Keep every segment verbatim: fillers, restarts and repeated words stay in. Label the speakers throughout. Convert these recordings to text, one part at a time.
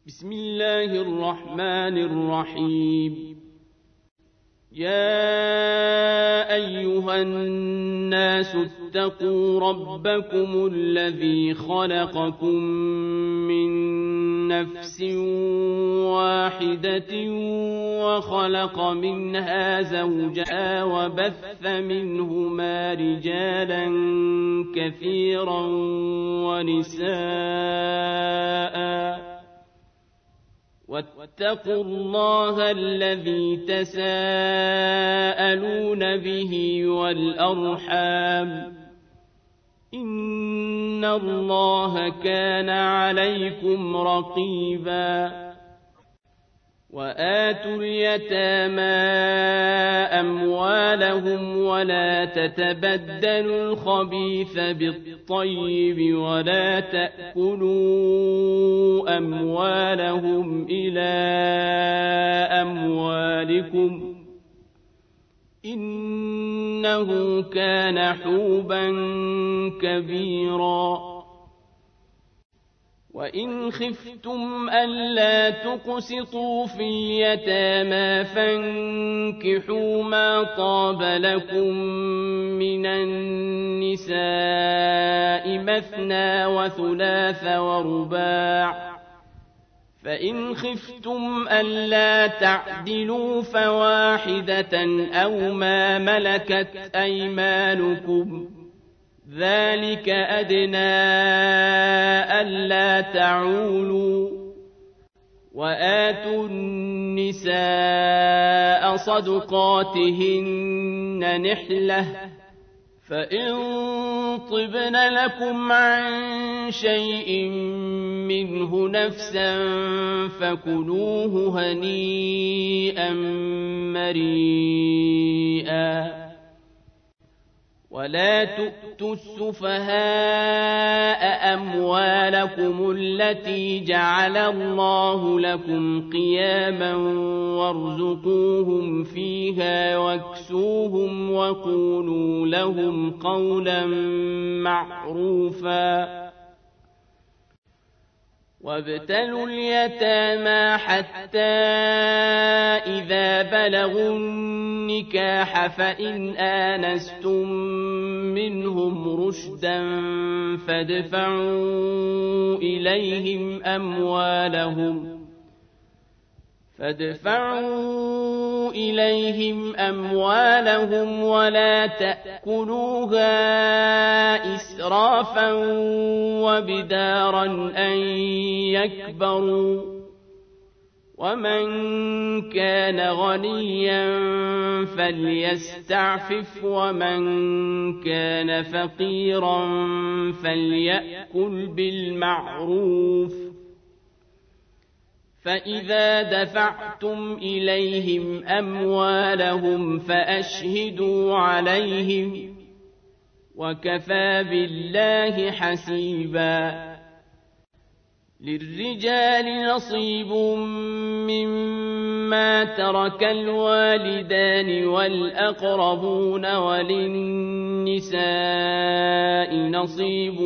Speaker 1: بسم الله الرحمن الرحيم. يا أيها الناس اتقوا ربكم الذي خلقكم من نفس واحدة وخلق منها زوجها وبث منهما رجالا كثيرا ونساء واتقوا الله الذي تساءلون به والأرحام إن الله كان عليكم رقيبا. وآتوا اليتامى أموالهم ولا تتبدلوا الخبيث بالطيب ولا تأكلوا أموالهم إلى أموالكم إنه كان حوبا كبيرا. وإن خفتم ألا تقسطوا في اليتامى فانكحوا ما طاب لكم من النساء مثنى وثلاث ورباع، فإن خفتم ألا تعدلوا فواحدة أو ما ملكت أيمانكم ذلك أدنى ألا تعولوا. وآتوا النساء صدقاتهن نحلة، فإن طبن لكم عن شيء منه نفسا فكلوه هنيئا مريئا. ولا تؤتوا السفهاء أموالكم التي جعل الله لكم قياما وارزقوهم فيها واكسوهم وقولوا لهم قولا معروفا. وابتلوا اليتامى حتى إذا بلغوا النكاح فإن آنستم منهم رشدا فادفعوا إليهم أموالهم فادفعوا إليهم أموالهم ولا تأكلوها إسرافا وبدارا أن يكبروا. ومن كان غنيا فليستعفف ومن كان فقيرا فليأكل بالمعروف. فإذا دفعتم إليهم أموالهم فأشهدوا عليهم وكفى بالله حسيبا. للرجال نصيب مما ترك الوالدان والأقربون وللنساء نصيب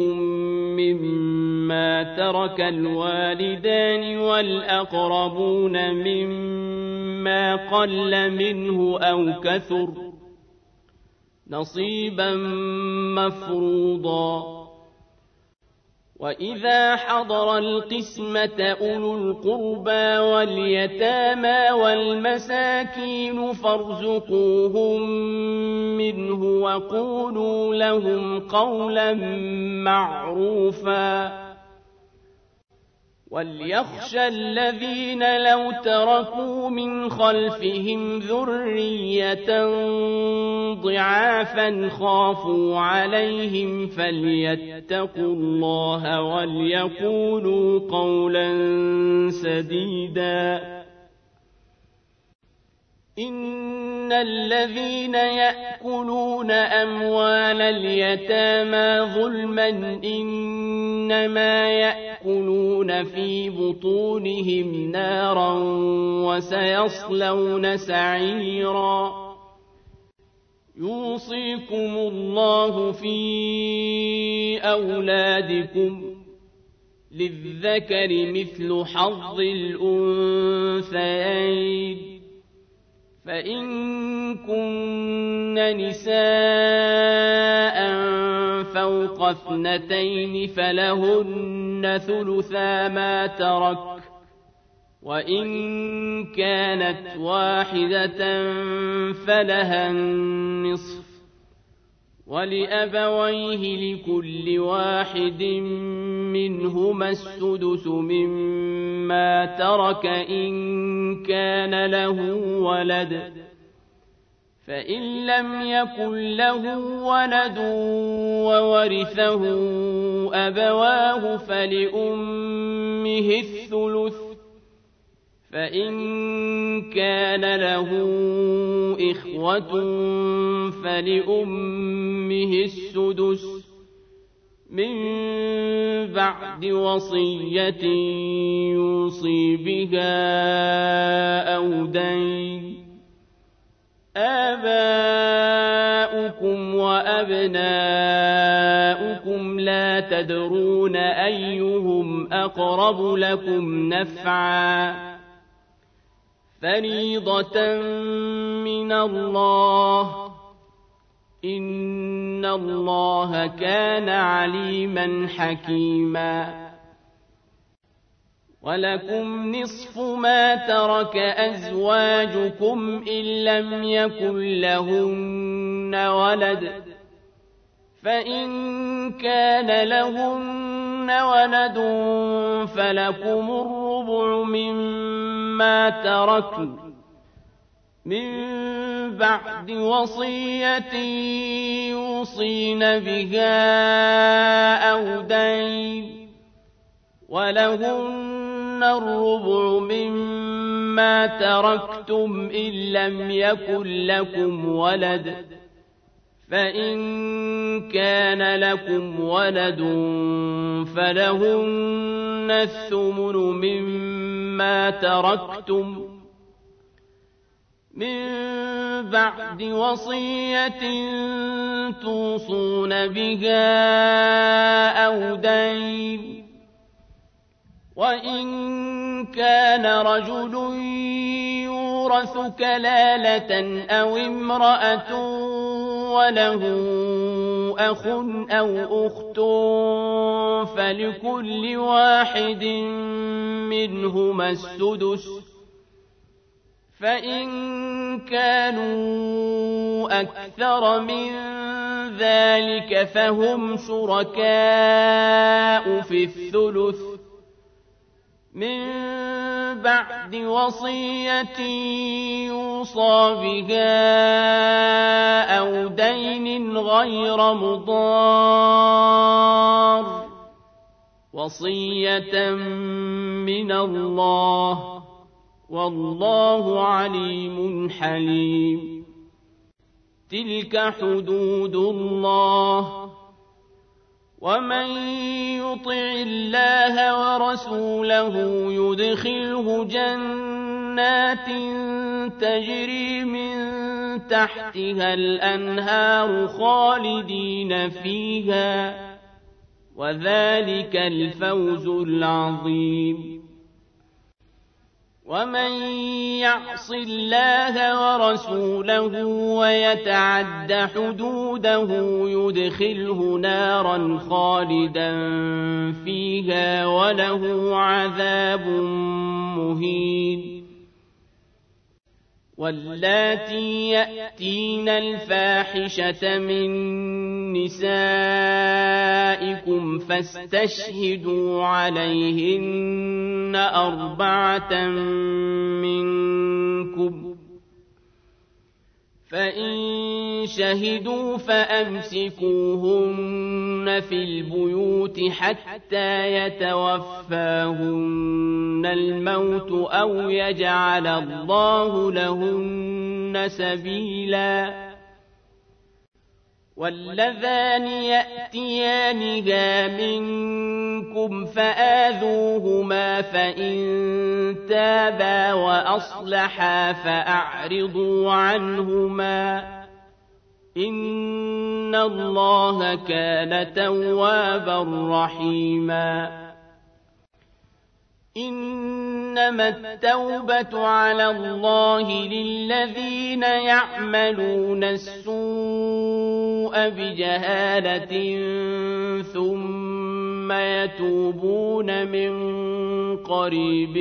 Speaker 1: مما ترك الوالدان والأقربون مما قل منه أو كثر نصيبا مفروضا. وإذا حضر القسمة أولو القربى واليتامى والمساكين فارزقوهم منه وقولوا لهم قولا معروفا. وليخشى الذين لو تركوا من خلفهم ذرية ضعافا خافوا عليهم فليتقوا الله وليقولوا قولا سديدا. إن الذين يأكلون أموال اليتامى ظلما إنما يأكلون في بطونهم نارا وسيصلون سعيرا. يوصيكم الله في أولادكم للذكر مثل حظ الأنثيين فإن كن نساء فوق اثنتين فلهن ثلثا ما ترك وإن كانت واحدة فلها النصف ولأبويه لكل واحد منهما السدس مما ترك إن كان له ولد فإن لم يكن له ولد وورثه أبواه فلأمه الثلث فإن كان له إخوة فلأمه السدس من بعد وصية يوصي بها أو دين آباؤكم وأبناؤكم لا تدرون أيهم أقرب لكم نفعا فريضة من الله إن الله كان عليما حكيما ولكم نصف ما ترك أزواجكم إن لم يكن لهن ولد فإن كان لهن ولد فلكم الربع مما تركن من بعد وصية يوصين بها أو دين ولهن الربع مما تركتم إن لم يكن لكم ولد فإن كان لكم ولد فلهن الثمن مما تركتم من بعد وصية توصون بها أو دين وإن كان رجل يورث كلالة أو امرأة وله أخ أو أخت فلكل واحد منهما السدس فإن كانوا أكثر من ذلك فهم شركاء في الثلث من بعد وصية يوصى بها أو دين غير مضار وصية من الله والله عليم حليم تلك حدود الله ومن يطع الله ورسوله يدخله جنات تجري من تحتها الأنهار خالدين فيها وذلك الفوز العظيم ومن يعص الله ورسوله ويتعد حدوده يدخله نارا خالدا فيها وله عذاب مهين واللاتي يأتين الفاحشة من نسائكم فاستشهدوا عليهن أربعة منكم فإن شهدوا فأمسكوهن في البيوت حتى يتوفاهن الموت أو يجعل الله لهن سبيلا واللذان يأتيانها منكم فآذوهما فإن تابا وأصلحا فأعرضوا عنهما إن الله كان توابا رحيما إنما التوبة على الله للذين يعملون السوء بجهالة ثم يتوبون من قريب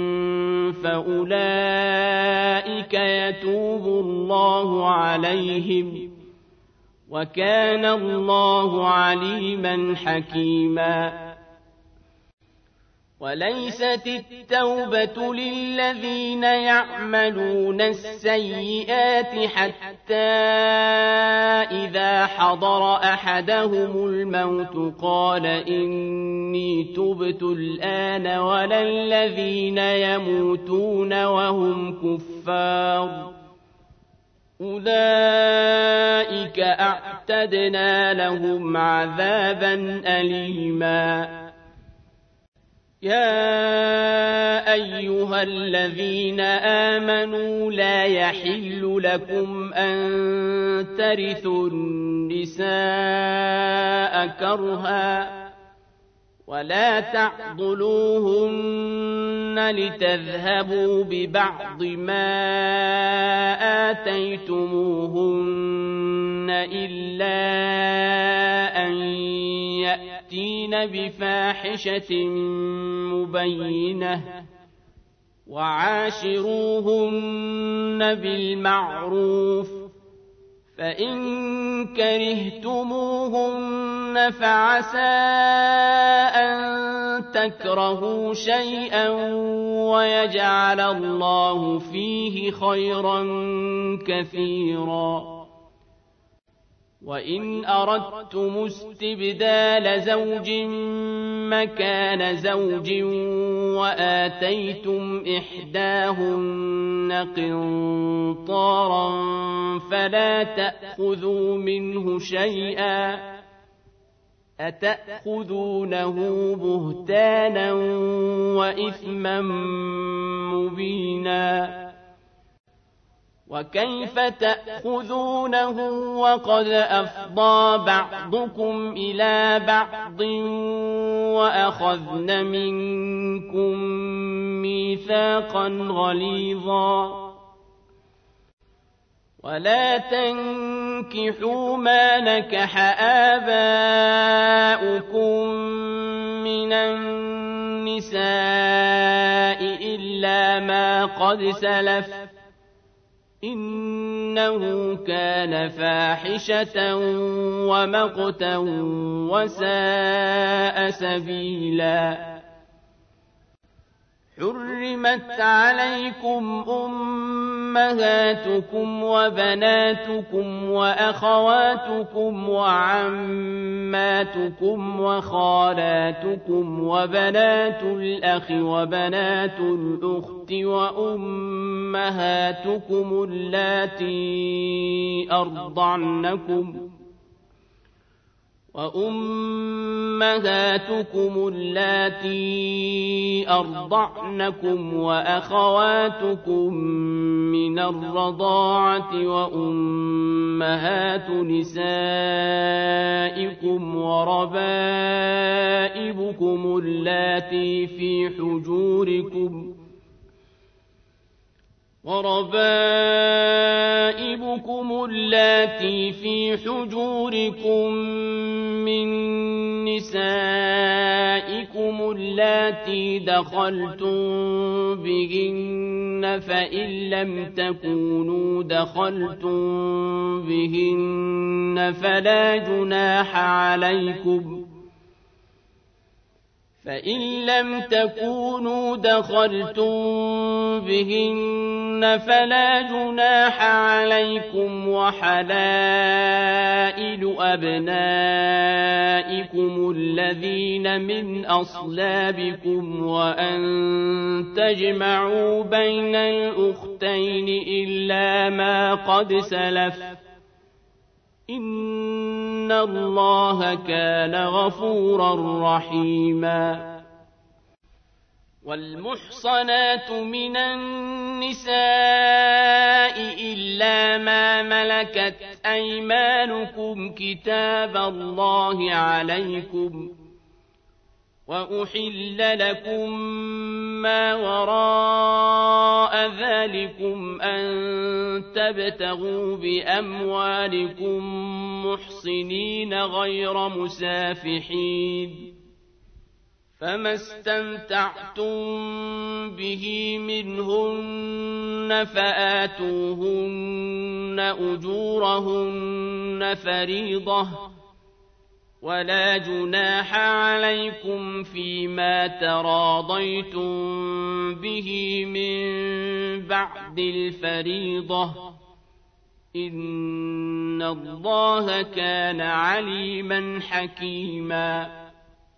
Speaker 1: فأولئك يتوب الله عليهم وكان الله عليما حكيما. وليست التوبة للذين يعملون السيئات حتى إذا حضر أحدهم الموت قال إني تبت الآن ولا الذين يموتون وهم كفار أولئك أعتدنا لهم عذابا أليما. يا أيها الذين آمنوا لا يحل لكم أن ترثوا النساء كرها ولا تعضلوهن لتذهبوا ببعض ما آتيتموهن إلا أن يأتين بفاحشة مبينة وعاشروهن بالمعروف فإن كرهتموهن فعسى أن تكرهوا شيئا ويجعل الله فيه خيرا كثيرا. وإن أردتم استبدال زوج مكان زوج وآتيتم إحداهن قنطارا فلا تأخذوا منه شيئا أتأخذونه بهتانا وإثما مبينا. وكيف تأخذونه وقد أفضى بعضكم إلى بعض وأخذن منكم ميثاقا غليظا. ولا تنكحوا ما نكح آباؤكم من النساء إلا ما قد سلف إنه كان فاحشة ومقتا وساء سبيلا. حرمت عليكم أمهاتكم وبناتكم وأخواتكم وعماتكم وخالاتكم وبنات الأخ وبنات الأخت وأمهاتكم اللاتي أرضعنكم وأمهاتكم اللاتي أرضعنكم وأخواتكم من الرضاعة وأمهات نسائكم وربائبكم اللاتي في حجوركم وربائبكم اللاتي في حجوركم من نسائكم اللاتي دخلتم بهن فإن لم تكونوا دخلتم بهن فلا جناح عليكم فإن لم تكونوا دخلتم بهن فلا جناح عليكم وحلائل أبنائكم الذين من أصلابكم وأن تجمعوا بين الأختين إلا ما قد سلف إن الله كان غفورا رحيما. والمحصنات من النساء إلا ما ملكت أيمانكم كتاب الله عليكم وأحل لكم ما وراء ذلكم أن تبتغوا بأموالكم محصنين غير مسافحين، فما استمتعتم به منهن فآتوهن أجورهن فريضة، ولا جناح عليكم فيما تراضيتم به من بعد الفريضة، إن الله كان عليما حكيما.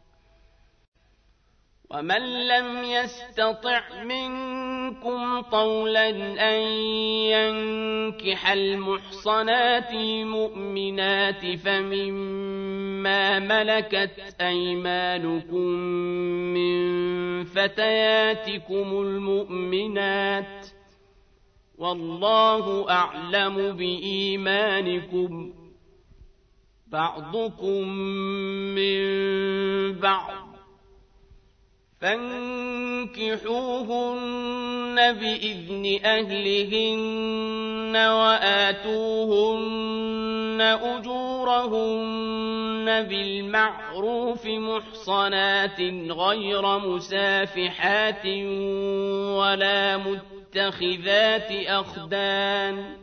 Speaker 1: ومن لم يستطع منكم طولا أن ينكح المحصنات المؤمنات فمما ملكت أيمانكم من فتياتكم المؤمنات، والله أعلم بإيمانكم، بعضكم من بعض، فانكحوهن بإذن أهلهن وآتوهن أجورهن بالمعروف محصنات غير مسافحات ولا متخذات أخدان،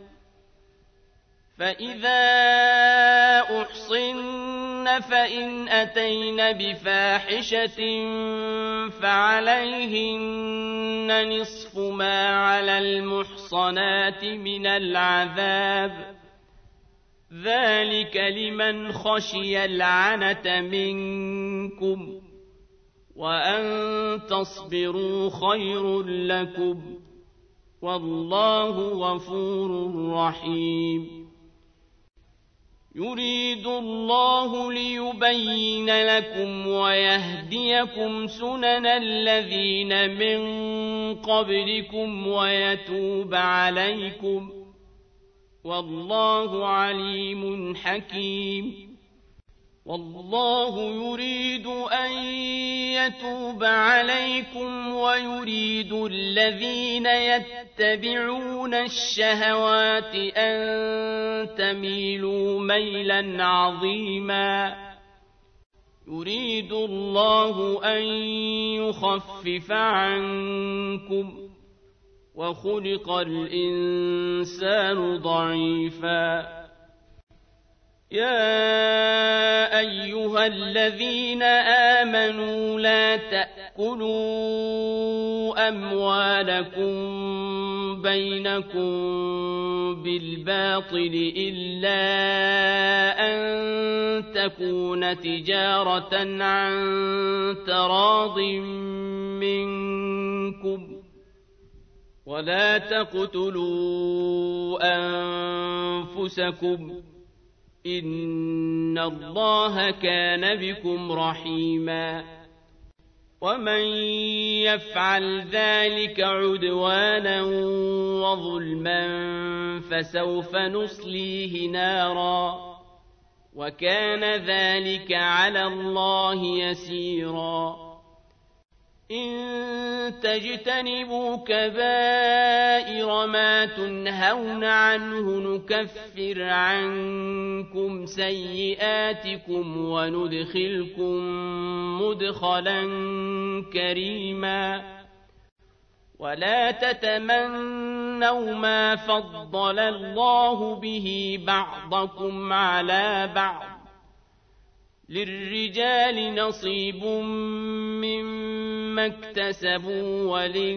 Speaker 1: فإذا أحصن فإن أتين بفاحشة فعليهن نصف ما على المحصنات من العذاب، ذلك لمن خشي العنة منكم، وأن تصبروا خير لكم، والله غفور رحيم. يريد الله ليبين لكم ويهديكم سنن الذين من قبلكم ويتوب عليكم، والله عليم حكيم. والله يريد أن يتوب عليكم ويريد الذين يتبعون الشهوات أن تميلوا ميلا عظيما. يريد الله أن يخفف عنكم، وخلق الإنسان ضعيفا. يا أيها الذين آمنوا لا تأكلوا أموالكم بينكم بالباطل إلا أن تكون تجارة عن تراض منكم، ولا تقتلوا أنفسكم، إن الله كان بكم رحيما. ومن يفعل ذلك عدوانا وظلما فسوف نصليه نارا، وكان ذلك على الله يسيرا. إن تجتنبوا كبائر ما تنهون عنه نكفر عنكم سيئاتكم وندخلكم مدخلا كريما. ولا تتمنوا ما فضل الله به بعضكم على بعض، للرجال نصيب مما اكتسبوا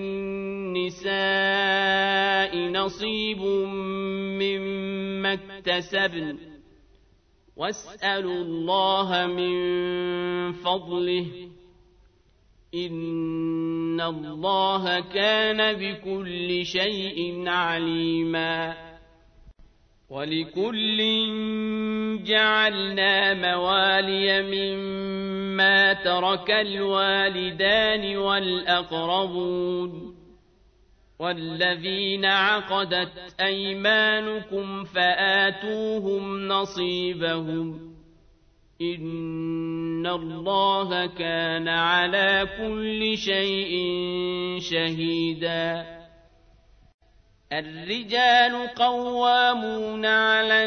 Speaker 1: وللنساء نصيب مما اكتسبن، واسألوا الله من فضله، إن الله كان بكل شيء عليما. ولكل جعلنا موالي مما ترك الوالدان والأقربون والذين عقدت أيمانكم فآتوهم نصيبهم، إن الله كان على كل شيء شهيدا. الرجال قوامون على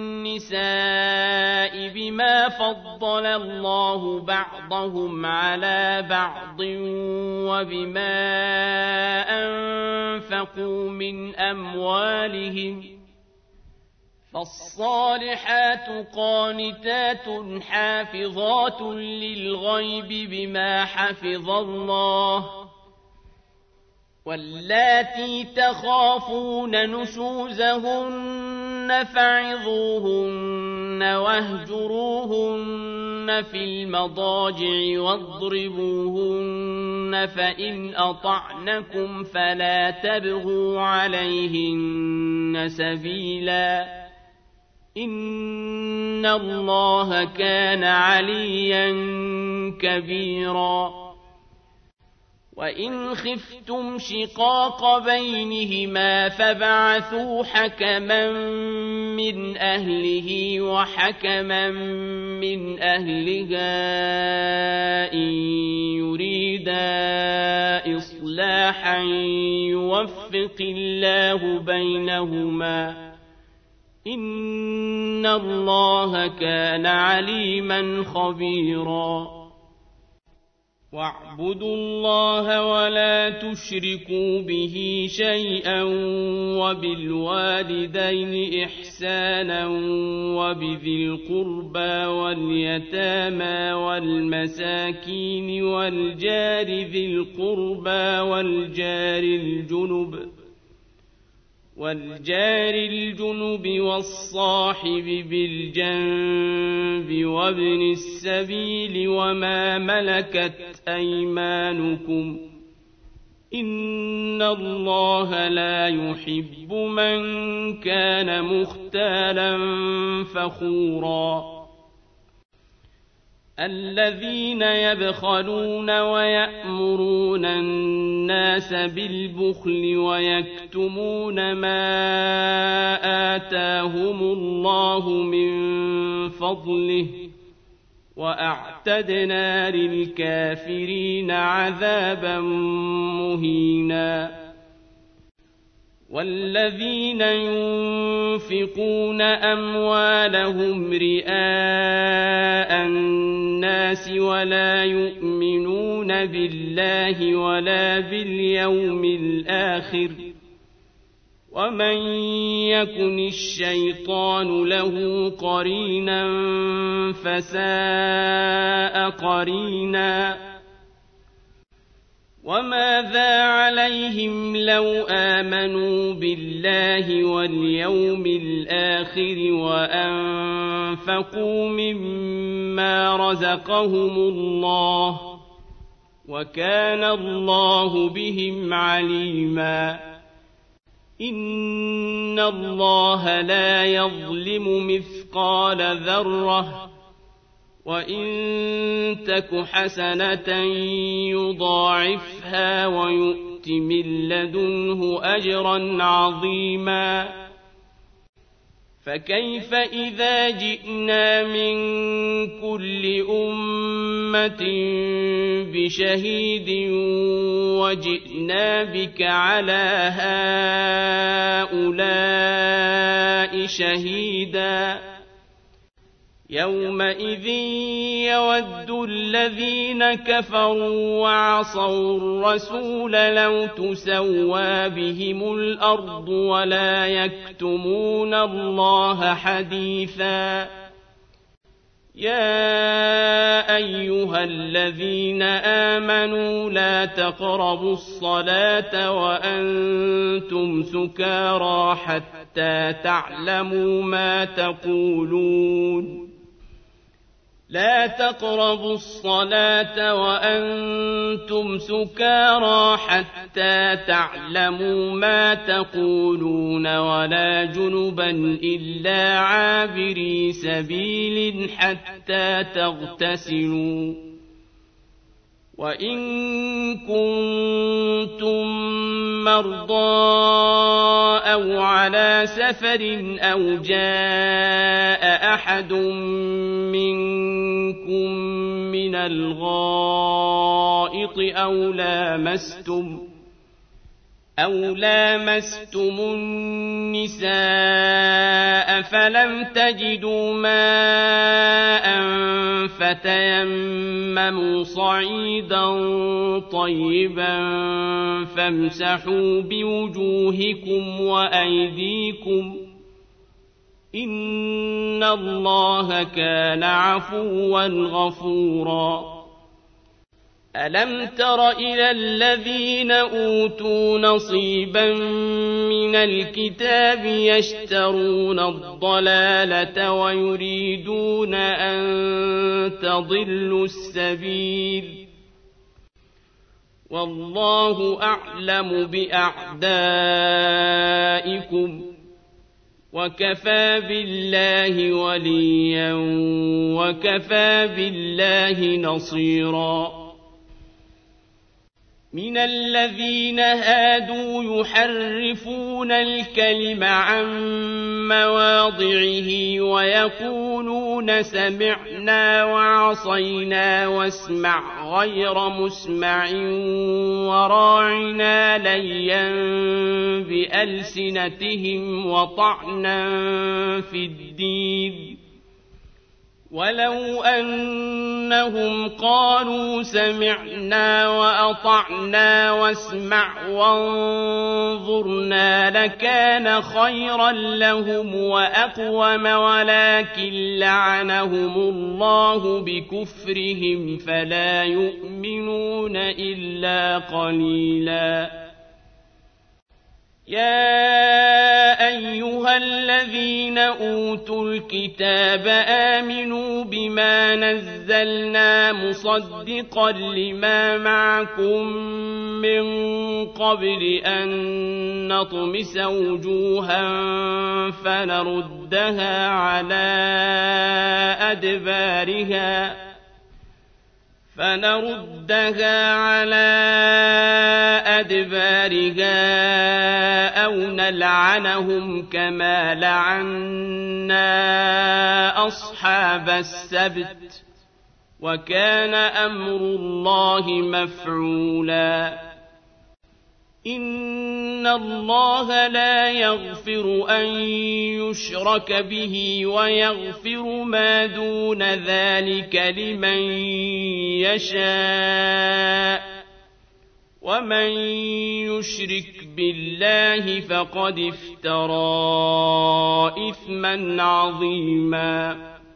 Speaker 1: النساء بما فضل الله بعضهم على بعض وبما أنفقوا من أموالهم، فالصالحات قانتات حافظات للغيب بما حفظ الله، واللاتي تخافون نشوزهن فعظوهن واهجروهن في المضاجع واضربوهن، فإن أطعنكم فلا تبغوا عليهن سبيلا، إن الله كان عليا كبيرا. وإن خفتم شقاق بينهما فابعثوا حكما من أهله وحكما من أهلها إن يريدا إصلاحا يوفق الله بينهما، إن الله كان عليما خبيرا. واعبدوا الله ولا تشركوا به شيئا وبالوالدين إحسانا وبذي القربى واليتامى والمساكين والجار ذي القربى والجار الجنب والجار الجنب والصاحب بالجنب وابن السبيل وما ملكت أيمانكم، إن الله لا يحب من كان مختالا فخورا. الذين يبخلون ويأمرون الناس بالبخل ويكتمون ما آتاهم الله من فضله، وأعتدنا للكافرين عذابا مهينا. والذين ينفقون أموالهم رئاء الناس ولا يؤمنون بالله ولا باليوم الآخر، ومن يكن الشيطان له قرينا فساء قرينا. وماذا عليهم لو آمنوا بالله واليوم الآخر وأنفقوا مما رزقهم الله، وكان الله بهم عليما. إن الله لا يظلم مثقال ذرة، وإن تك حسنة يضاعفها ويؤت من لدنه أجرا عظيما. فكيف إذا جئنا من كل أمة بشهيد وجئنا بك على هؤلاء شهيدا؟ يومئذ يود الذين كفروا وعصوا الرسول لو تسوى بهم الأرض ولا يكتمون الله حديثا. يا أيها الذين آمنوا لا تقربوا الصلاة وأنتم سكارى حتى تعلموا ما تقولون. لا تقربوا الصلاة وأنتم سكارى حتى تعلموا ما تقولون ولا جنبا إلا عابري سبيل حتى تغتسلوا، وإن كنتم مرضى أو على سفر أو جاء أحد منكم من الغائط أو لامستم أو لامستم النساء فلم تجدوا ماء فتيمموا صعيدا طيبا فامسحوا بوجوهكم وأيديكم إن الله كان عفوا غفورا ألم تر إلى الذين أوتوا نصيبا من الكتاب يشترون الضلالة ويريدون أن تضلوا السبيل والله أعلم بأعدائكم وكفى بالله وليا وكفى بالله نصيرا من الذين هادوا يحرفون الكلم عن مواضعه ويقولون سمعنا وعصينا واسمع غير مسمع وراعنا ليا بألسنتهم وطعنا في الدين ولو أنهم قالوا سمعنا وأطعنا واسمع وانظرنا لكان خيرا لهم وأقوم ولكن لعنهم الله بكفرهم فلا يؤمنون إلا قليلا يا أيها الذين أوتوا الكتاب آمنوا بما نزلنا مصدقا لما معكم من قبل أن نطمس وجوها فنردها على أدبارها فنردها على أدبارها أو نلعنهم كما لعنا أصحاب السبت وكان أمر الله مفعولا إن الله لا يغفر أن يشرك به ويغفر ما دون ذلك لمن يشاء ومن يشرك بالله فقد افترى إثما عظيما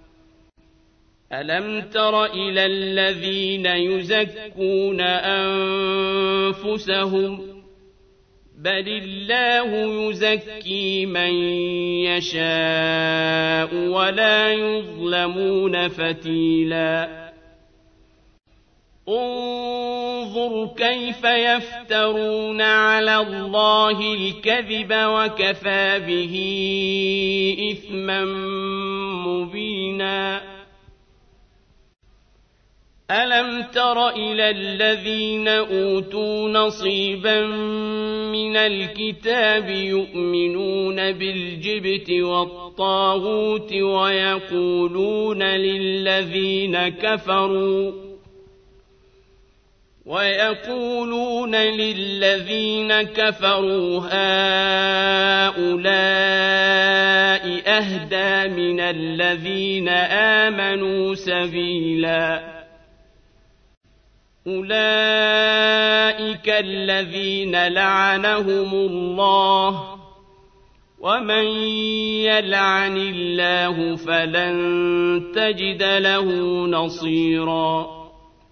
Speaker 1: ألم تر إلى الذين يزكون أنفسهم بل الله يزكي من يشاء ولا يظلمون فتيلا انظر كيف يفترون على الله الكذب وكفى به إثما مبينا ألم تر إلى الذين أوتوا نصيبا من الكتاب يؤمنون بالجبت والطاغوت ويقولون للذين كفروا ويقولون للذين كفروا هؤلاء أهدى من الذين آمنوا سبيلا أولئك الذين لعنهم الله ومن يلعن الله فلن تجد له نصيرا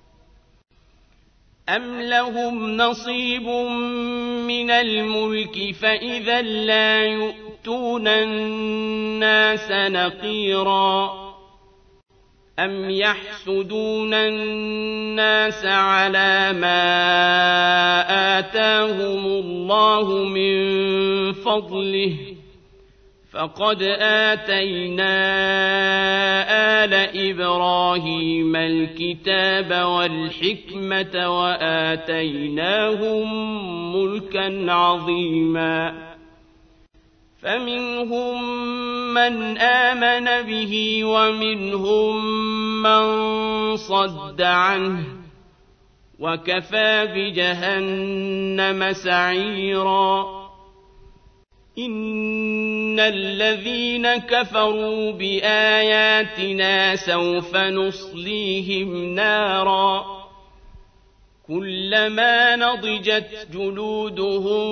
Speaker 1: أم لهم نصيب من الملك فإذا لا يؤتون الناس نقيرا أم يحسدون الناس على ما آتاهم الله من فضله فقد آتينا آل إبراهيم الكتاب والحكمة وآتيناهم ملكا عظيما فمنهم من آمن به ومنهم من صد عنه وكفى بجهنم سعيرا إن الذين كفروا بآياتنا سوف نصليهم نارا كلما نضجت جلودهم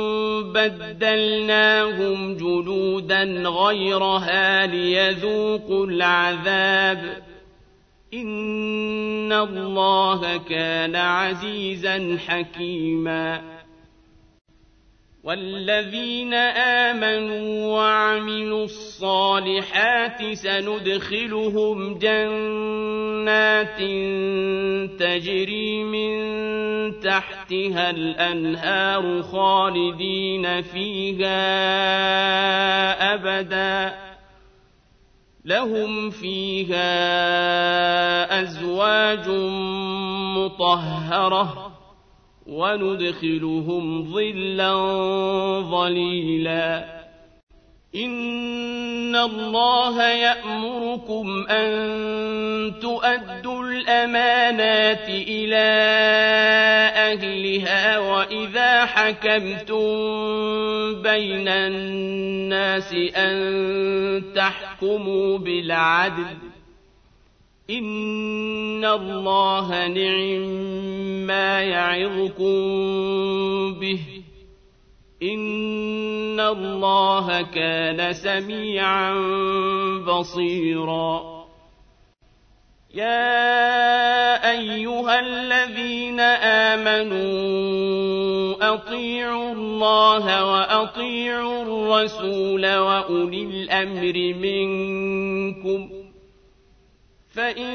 Speaker 1: بدلناهم جلودا غيرها ليذوقوا العذاب إن الله كان عزيزا حكيما والذين آمنوا وعملوا الصالحات سندخلهم جنات تجري من تحتها الأنهار خالدين فيها أبدا لهم فيها أزواج مطهرة وندخلهم ظلا ظليلا إن الله يأمركم أن تؤدوا الأمانات إلى أهلها وإذا حكمتم بين الناس أن تحكموا بالعدل إن الله نعم ما يعظكم به إن الله كان سميعا بصيرا يا أيها الذين آمنوا أطيعوا الله وأطيعوا الرسول وأولي الأمر منكم فإن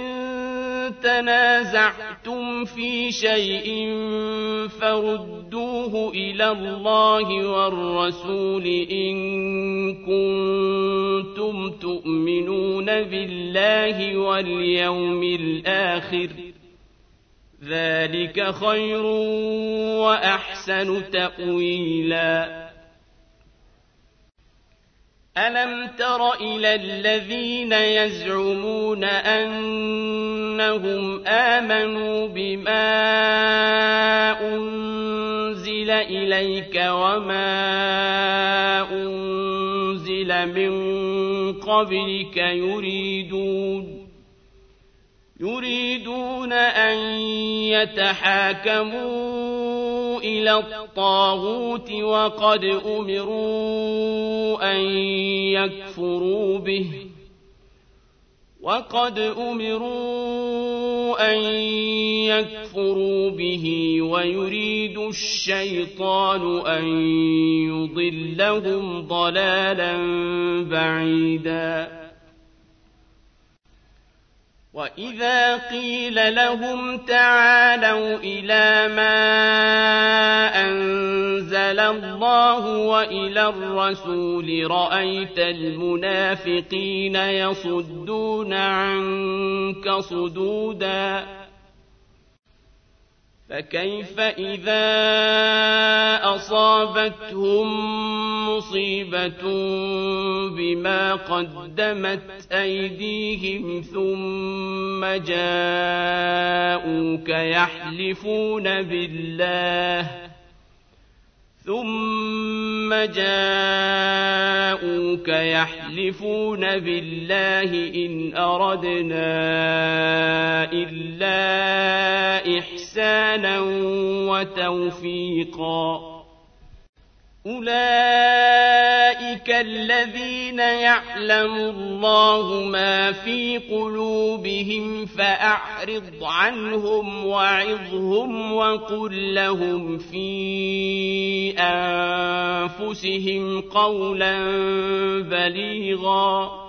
Speaker 1: تنازعتم في شيء فردوه إلى الله والرسول إن كنتم تؤمنون بالله واليوم الآخر ذلك خير وأحسن تأويلا ألم تر إلى الذين يزعمون أنهم آمنوا بما أنزل إليك وما أنزل من قبلك يريدون يريدون أن يتحاكموا إلى الطاغوت وقد أمروا أن يكفروا به وقد أمروا أن يكفروا به ويريد الشيطان أن يضلهم ضلالا بعيدا وإذا قيل لهم تعالوا إلى ما أنزل الله وإلى الرسول رأيت المنافقين يصدون عنك صدودا فكيف إذا أصابتهم مصيبة بما قدمت أيديهم ثم جاءوك يحلفون بالله ثم جاءوك يحلفون بالله إن أردنا إلا إحسانا وتوفيقا أولئك الذين يعلم الله ما في قلوبهم فأعرض عنهم وعظهم وقل لهم في أنفسهم قولا بليغا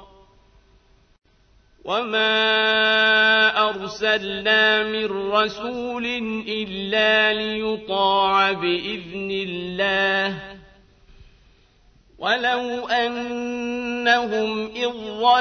Speaker 1: وما أرسلنا من رسول إلا ليطاع بإذن الله ولو أنهم إذ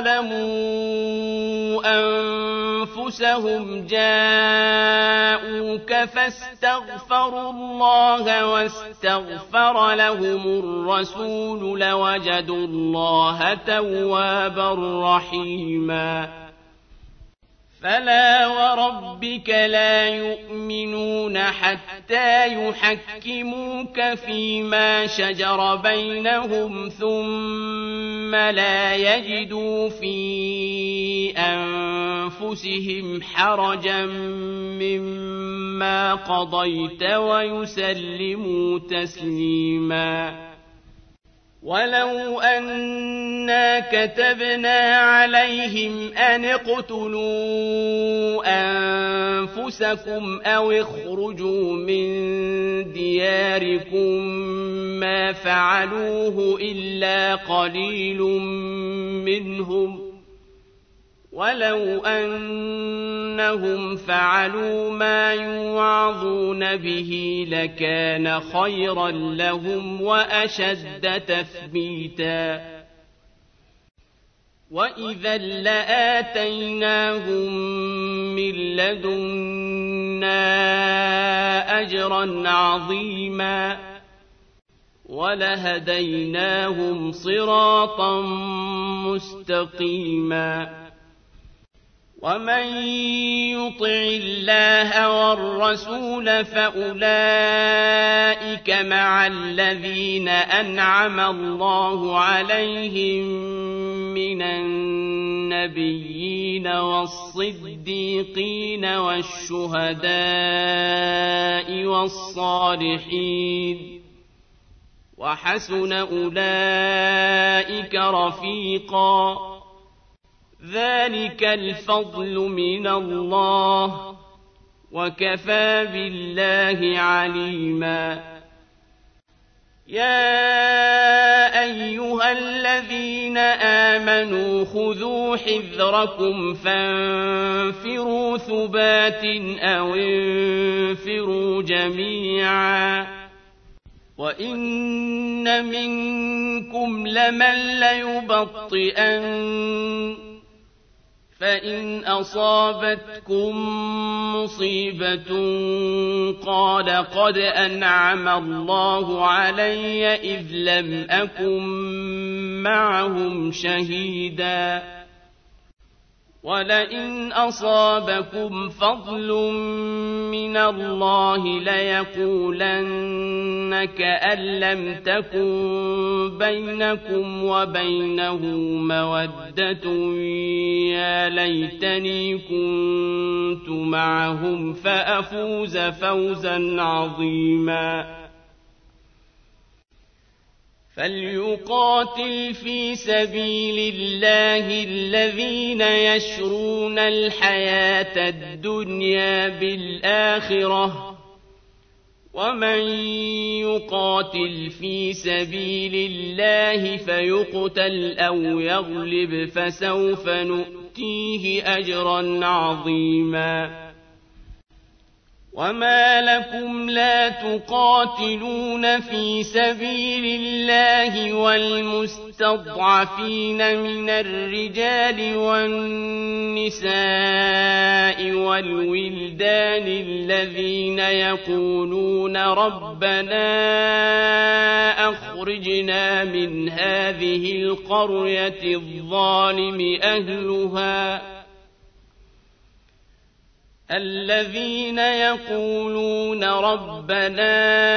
Speaker 1: ظلموا أنفسهم جاءوك فاستغفروا الله واستغفر لهم الرسول لوجدوا الله توابا رحيما فلا وربك لا يؤمنون حتى يحكموك فيما شجر بينهم ثم لا يجدوا في أنفسهم حرجا مما قضيت ويسلموا تسليما ولو أنا كتبنا عليهم أن اقتلوا أنفسكم أو اخرجوا من دياركم ما فعلوه إلا قليل منهم ولو أنهم فعلوا ما يوعظون به لكان خيرا لهم وأشد تثبيتا وإذا لآتيناهم من لدنا أجرا عظيما ولهديناهم صراطا مستقيما ومن يطع الله والرسول فأولئك مع الذين أنعم الله عليهم من النبيين والصديقين والشهداء والصالحين وحسن أولئك رفيقا ذلك الفضل من الله وكفى بالله عليما يا أيها الذين آمنوا خذوا حذركم فانفروا ثبات أو انفروا جميعا وإن منكم لمن ليبطئن فإن أصابتكم مصيبة قال قد أنعم الله علي إذ لم أكن معهم شهيدا ولئن أصابكم فضل من الله ليقولن كأن لم تكن بينكم وبينه مودة يا ليتني كنت معهم فأفوز فوزا عظيما فليقاتل في سبيل الله الذين يشرون الحياة الدنيا بالآخرة ومن يقاتل في سبيل الله فيقتل أو يغلب فسوف نؤتيه أجرا عظيما وما لكم لا تقاتلون في سبيل الله والمستضعفين من الرجال والنساء والولدان الذين يقولون ربنا أخرجنا من هذه القرية الظالم أهلها الذين يقولون ربنا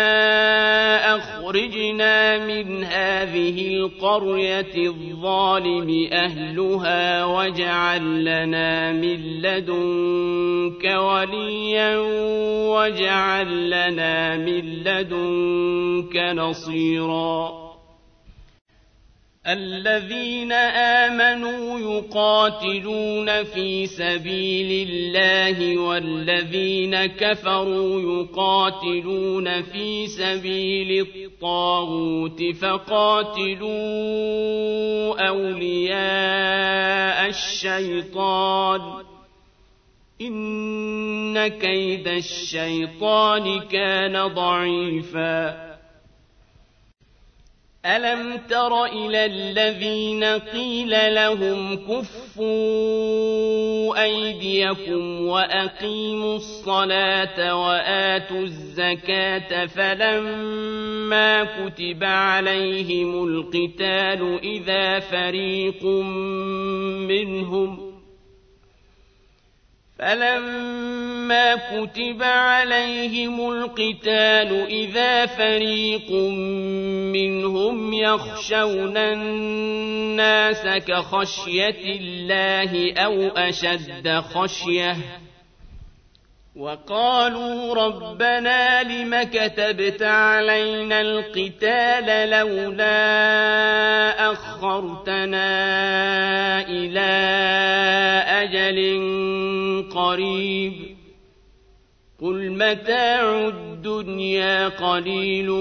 Speaker 1: أخرجنا من هذه القرية الظالم أهلها واجعل لنا من لدنك وليا واجعل لنا من لدنك نصيرا الذين آمنوا يقاتلون في سبيل الله والذين كفروا يقاتلون في سبيل الطاغوت فقاتلوا أولياء الشيطان إن كيد الشيطان كان ضعيفا ألم تر إلى الذين قيل لهم كفوا أيديكم وأقيموا الصلاة وآتوا الزكاة فلما كتب عليهم القتال إذا فريق منهم فلما كتب عليهم القتال إذا فريق منهم يخشون الناس كخشية الله أو أشد خشية وقالوا ربنا لم كتبت علينا القتال لولا أخرتنا إلى أجل قريب قل متاع الدنيا قليل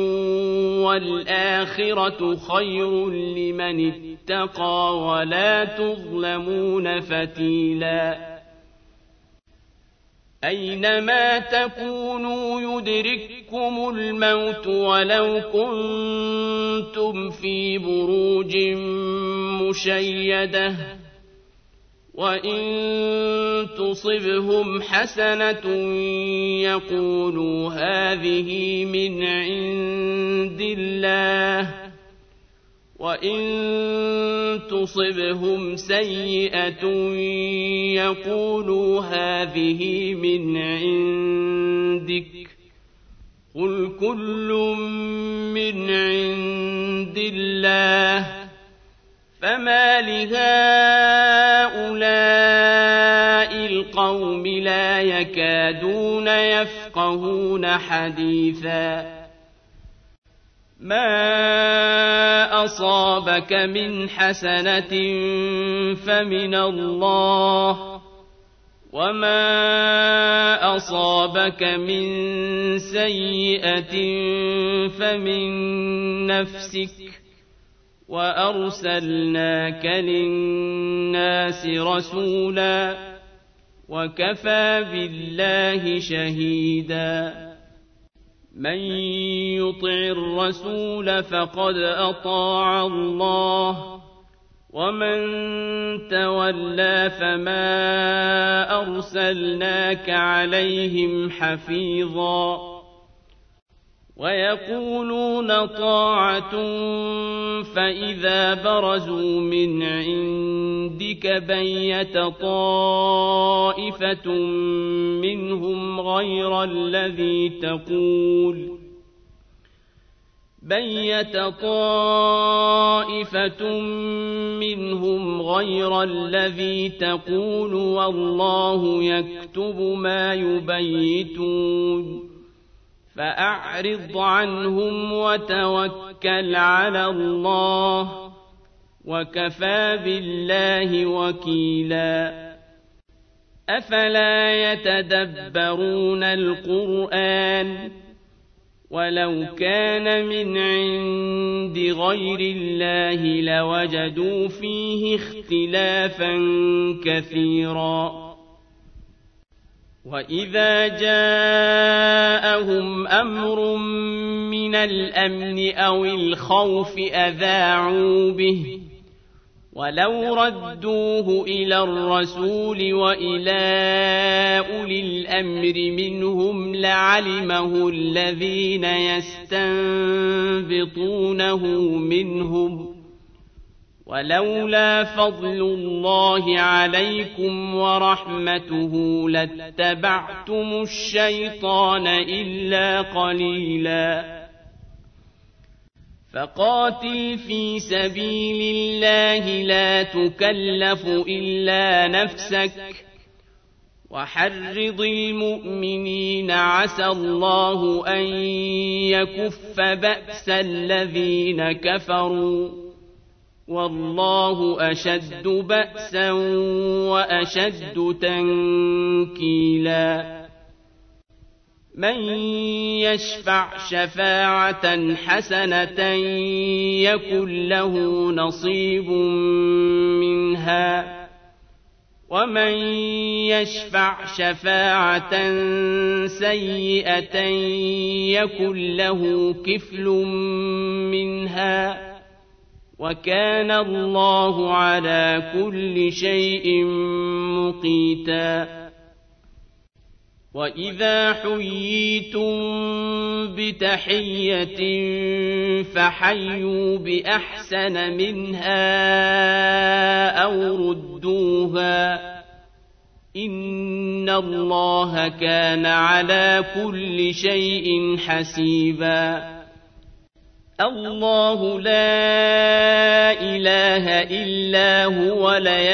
Speaker 1: والآخرة خير لمن اتقى ولا تظلمون فتيلا أينما تكونوا يدرككم الموت ولو كنتم في بروج مشيدة وإن تصبهم حسنة يقولوا هذه من عند الله وإن تصبهم سيئة يقولوا هذه من عندك قل كل من عند الله فما لهؤلاء القوم لا يكادون يفقهون حديثا ما أصابك من حسنة فمن الله وما أصابك من سيئة فمن نفسك وأرسلناك للناس رسولا وكفى بالله شهيدا من يطع الرسول فقد أطاع الله ومن تولى فما أرسلناك عليهم حفيظا ويقولون طاعة فإذا برزوا من عندك بيت طائفة منهم غير الذي تقول بيت طائفة منهم غير الذي تقول والله يكتب ما يبيتون فأعرض عنهم وتوكل على الله وكفى بالله وكيلا أفلا يتدبرون القرآن ولو كان من عند غير الله لوجدوا فيه اختلافا كثيرا وإذا جاءهم أمر من الأمن أو الخوف أذاعوا به ولو ردوه إلى الرسول وإلى أولي الأمر منهم لعلمه الذين يستنبطونه منهم ولولا فضل الله عليكم ورحمته لاتبعتم الشيطان إلا قليلا فقاتل في سبيل الله لا تكلف إلا نفسك وحرض المؤمنين عسى الله أن يكف بأس الذين كفروا والله أشد بأسا وأشد تنكيلا من يشفع شفاعة حسنة يكن له نصيب منها ومن يشفع شفاعة سيئة يكن له كفل منها وكان الله على كل شيء مقيتا. وإذا حييتم بتحية فحيوا بأحسن منها أو ردوها إن الله كان على كل شيء حسيبا. الله لا إله إلا هو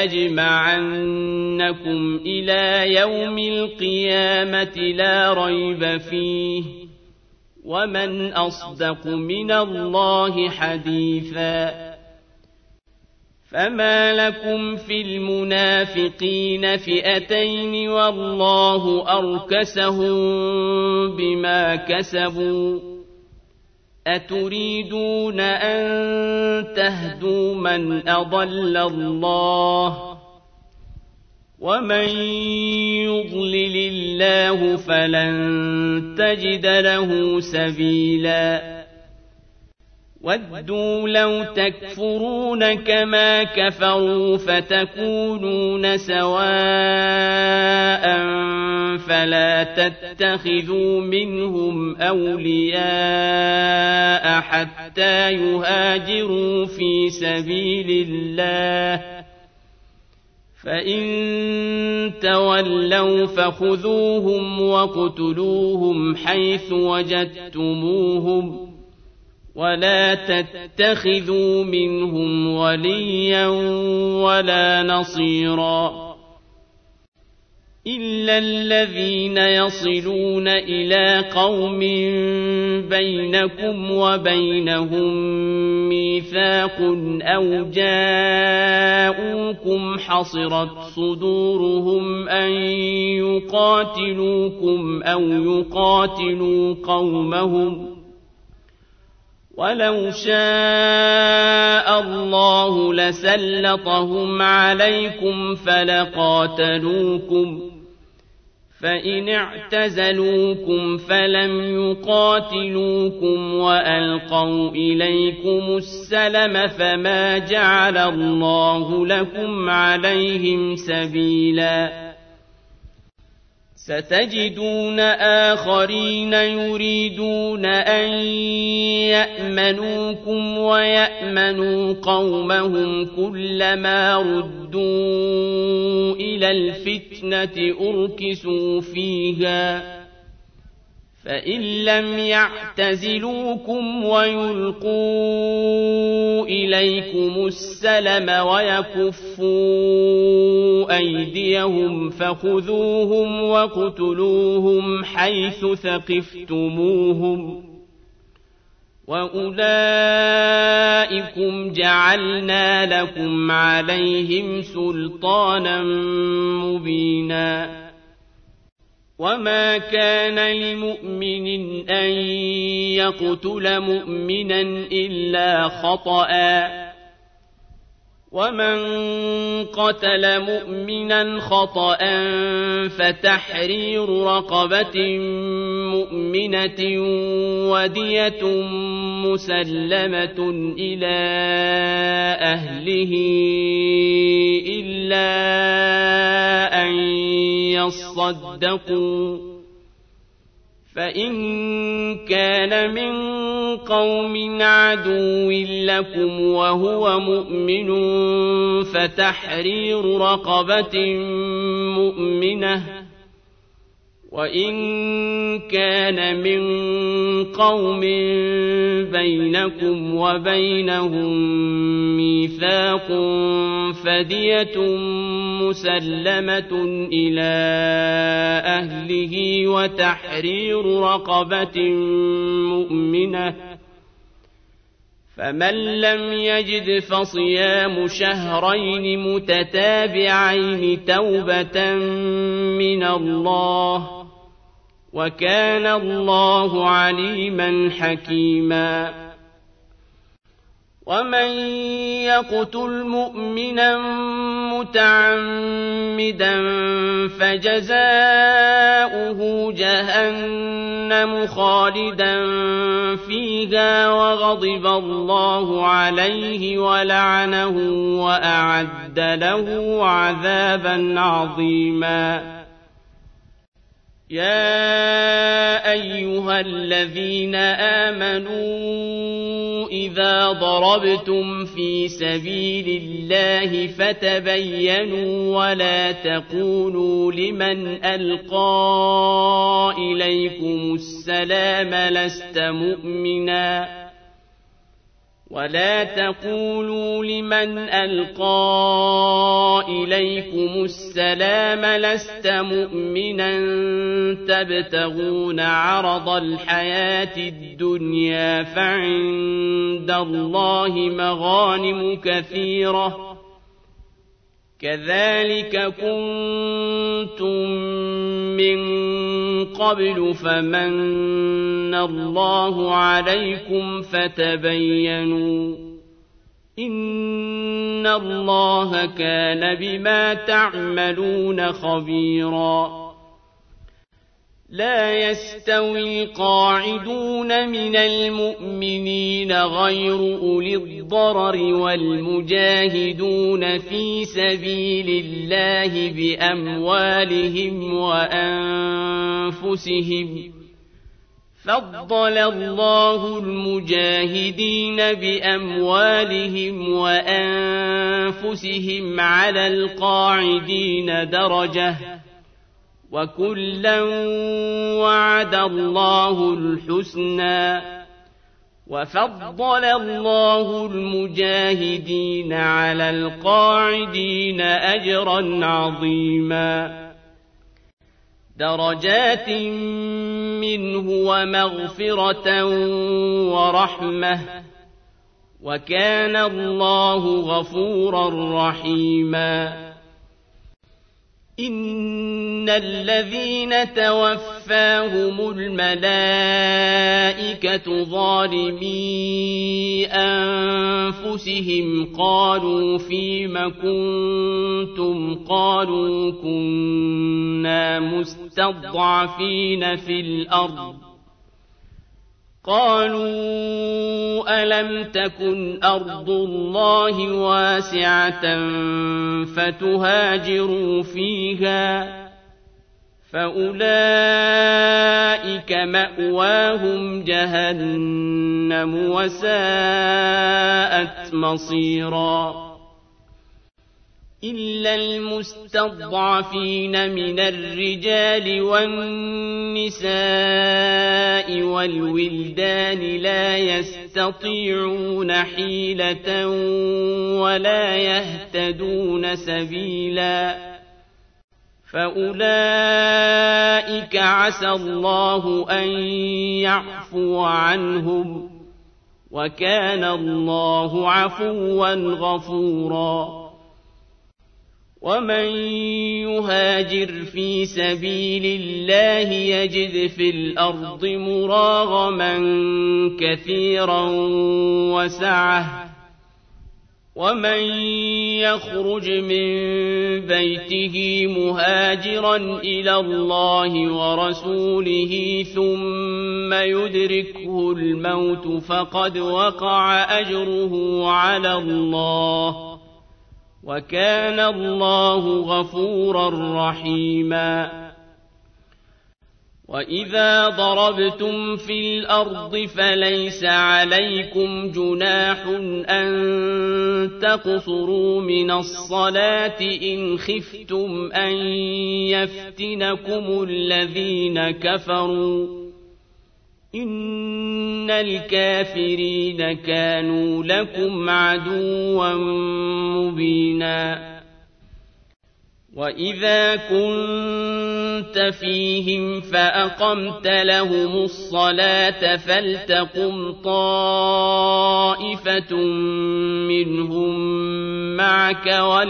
Speaker 1: ليجمعنكم إلى يوم القيامة لا ريب فيه ومن أصدق من الله حديثا. فما لكم في المنافقين فئتين والله أركسهم بما كسبوا أتريدون أن تهدوا من أضل الله ومن يضلل الله فلن تجد له سبيلا. ودوا لو تكفرون كما كفروا فتكونون سواء فلا تتخذوا منهم أولياء حتى يهاجروا في سبيل الله فإن تولوا فخذوهم وقتلوهم حيث وجدتموهم ولا تتخذوا منهم وليا ولا نصيرا إلا الذين يصلون إلى قوم بينكم وبينهم ميثاق أو جاءوكم حصرت صدورهم أن يقاتلوكم أو يقاتلوا قومهم ولو شاء الله لسلطهم عليكم فلقاتلوكم فإن اعتزلوكم فلم يقاتلوكم وألقوا إليكم السلم فما جعل الله لكم عليهم سبيلا. ستجدون آخرين يريدون أن يأمنوكم ويأمنوا قومهم كلما ردوا إلى الفتنة أركسوا فيها فإن لم يعتزلوكم ويلقوا إليكم السلم ويكفوا أيديهم فخذوهم وقتلوهم حيث ثقفتموهم وأولئكم جعلنا لكم عليهم سلطانا مبينا. وما كان لمؤمن أن يقتل مؤمنا إلا خطأ ومن قتل مؤمنا خطأ فتحرير رقبة مؤمنة ودية مسلمة إلى أهله إلا أن يصدقوا فإن كان من قوم عدو لكم وهو مؤمن فتحرير رقبة مؤمنة وإن كان من قوم بينكم وبينهم ميثاق فدية مسلمة إلى أهله وتحرير رقبة مؤمنة فمن لم يجد فصيام شهرين متتابعين توبة من الله وكان الله عليما حكيما. ومن يقتل مؤمنا متعمدا فجزاؤه جهنم خالدا فيها وغضب الله عليه ولعنه وأعد له عذابا عظيما. يا أيها الذين آمنوا إذا ضربتم في سبيل الله فتبينوا ولا تقولوا لمن ألقى إليكم السلام لست مؤمنا ولا تقولوا لمن ألقى إليكم السلام لست مؤمنا تبتغون عرض الحياة الدنيا فعند الله مغانم كثيرة كذلك كنتم من قبل فمن الله عليكم فتبينوا إن الله كان بما تعملون خبيرا. لا يستوي القاعدون من المؤمنين غير أولي الضرر والمجاهدون في سبيل الله بأموالهم وأنفسهم فضل الله المجاهدين بأموالهم وأنفسهم على القاعدين درجة وكلا وعد الله الحسنى وفضل الله المجاهدين على القاعدين أجرا عظيما. درجات منه ومغفرة ورحمة وكان الله غفورا رحيما. إن الذين توفاهم الملائكة ظالمي أنفسهم قالوا فيم كنتم قالوا كنا مستضعفين في الأرض قالوا ألم تكن أرض الله واسعة فتهاجروا فيها فأولئك مأواهم جهنم وساءت مصيرا. إلا المستضعفين من الرجال والنساء والولدان لا يستطيعون حيلة ولا يهتدون سبيلا فأولئك عسى الله أن يعفو عنهم وكان الله عفوا غفورا. ومن يهاجر في سبيل الله يجد في الأرض مراغما كثيرا وسعة ومن يخرج من بيته مهاجرا إلى الله ورسوله ثم يدركه الموت فقد وقع أجره على الله وكان الله غفورا رحيما. وإذا ضربتم في الأرض فليس عليكم جناح أن تقصروا من الصلاة إن خفتم أن يفتنكم الذين كفروا إن الكافرين كانوا لكم عدوا مبينا. وإذا كنت فيهم فأقمت لهم الصلاة فلتقم طائفة منهم معك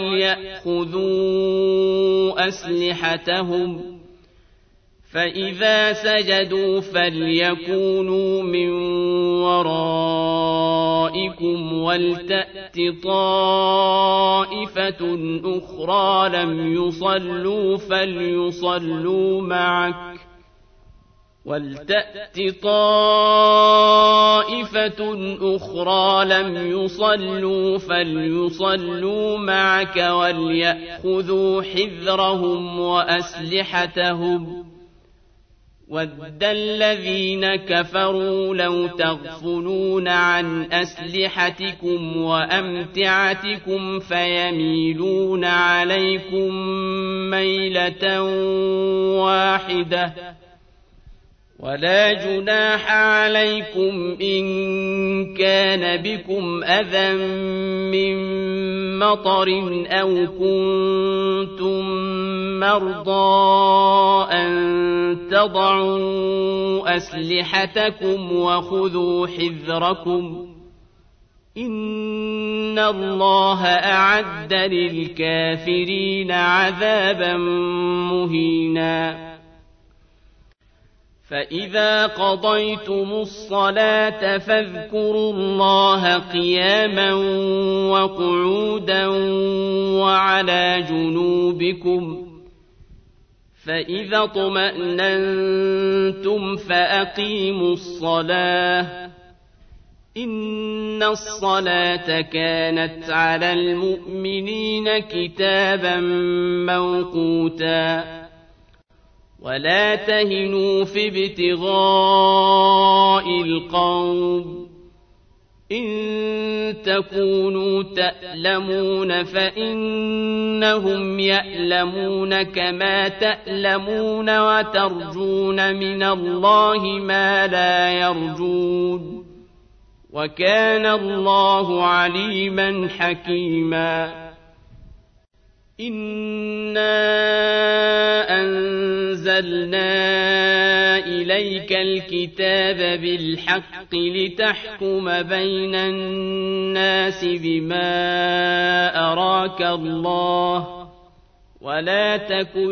Speaker 1: وليأخذوا أسلحتهم فإذا سجدوا فليكونوا من ورائكم ولتأت طائفة أخرى لم يصلوا فليصلوا معك ولتأت طائفة أخرى لم يصلوا فليصلوا معك وليأخذوا حذرهم وأسلحتهم وَدَّ الَّذِينَ كَفَرُوا لَوْ تَغْفُلُونَ عَنْ أَسْلِحَتِكُمْ وَأَمْتِعَتِكُمْ فَيَمِيلُونَ عَلَيْكُمْ مَيْلَةً وَاحِدَةً وَلَا جُنَاحَ عَلَيْكُمْ إِن كَانَ بِكُمْ أَذًى مِّن مَّطَرٍ أَوْ كُنتُم مَّرْضَىٰ أَن تَضَعُوا أَسْلِحَتَكُمْ وَخُذُوا حِذْرَكُمْ إِنَّ اللَّهَ أَعَدَّ لِلْكَافِرِينَ عَذَابًا مُّهِينًا فَإِذَا قَضَيْتُمُ الصَّلَاةَ فاذكروا اللَّهَ قِيَامًا وَقُعُودًا وَعَلَى جُنُوبِكُمْ فَإِذَا اطْمَأْنَنتُمْ فَأَقِيمُوا الصَّلَاةَ إِنَّ الصَّلَاةَ كَانَتْ عَلَى الْمُؤْمِنِينَ كِتَابًا مَّوْقُوتًا وَلَا تَهِنُوا فِي ابْتِغَاءِ الْقَوْمِ إِن تَكُونُوا تَأْلَمُونَ فَإِنَّهُمْ يَأْلَمُونَ كَمَا تَأْلَمُونَ وَتَرْجُونَ مِنَ اللَّهِ مَا لَا يَرْجُونَ وَكَانَ اللَّهُ عَلِيمًا حَكِيمًا إِنَّا أَنزَلْنَا إِلَيْكَ الْكِتَابَ بِالْحَقِّ لِتَحْكُمَ بَيْنَ النَّاسِ بِمَا أَرَاكَ اللَّهُ وَلَا تَكُن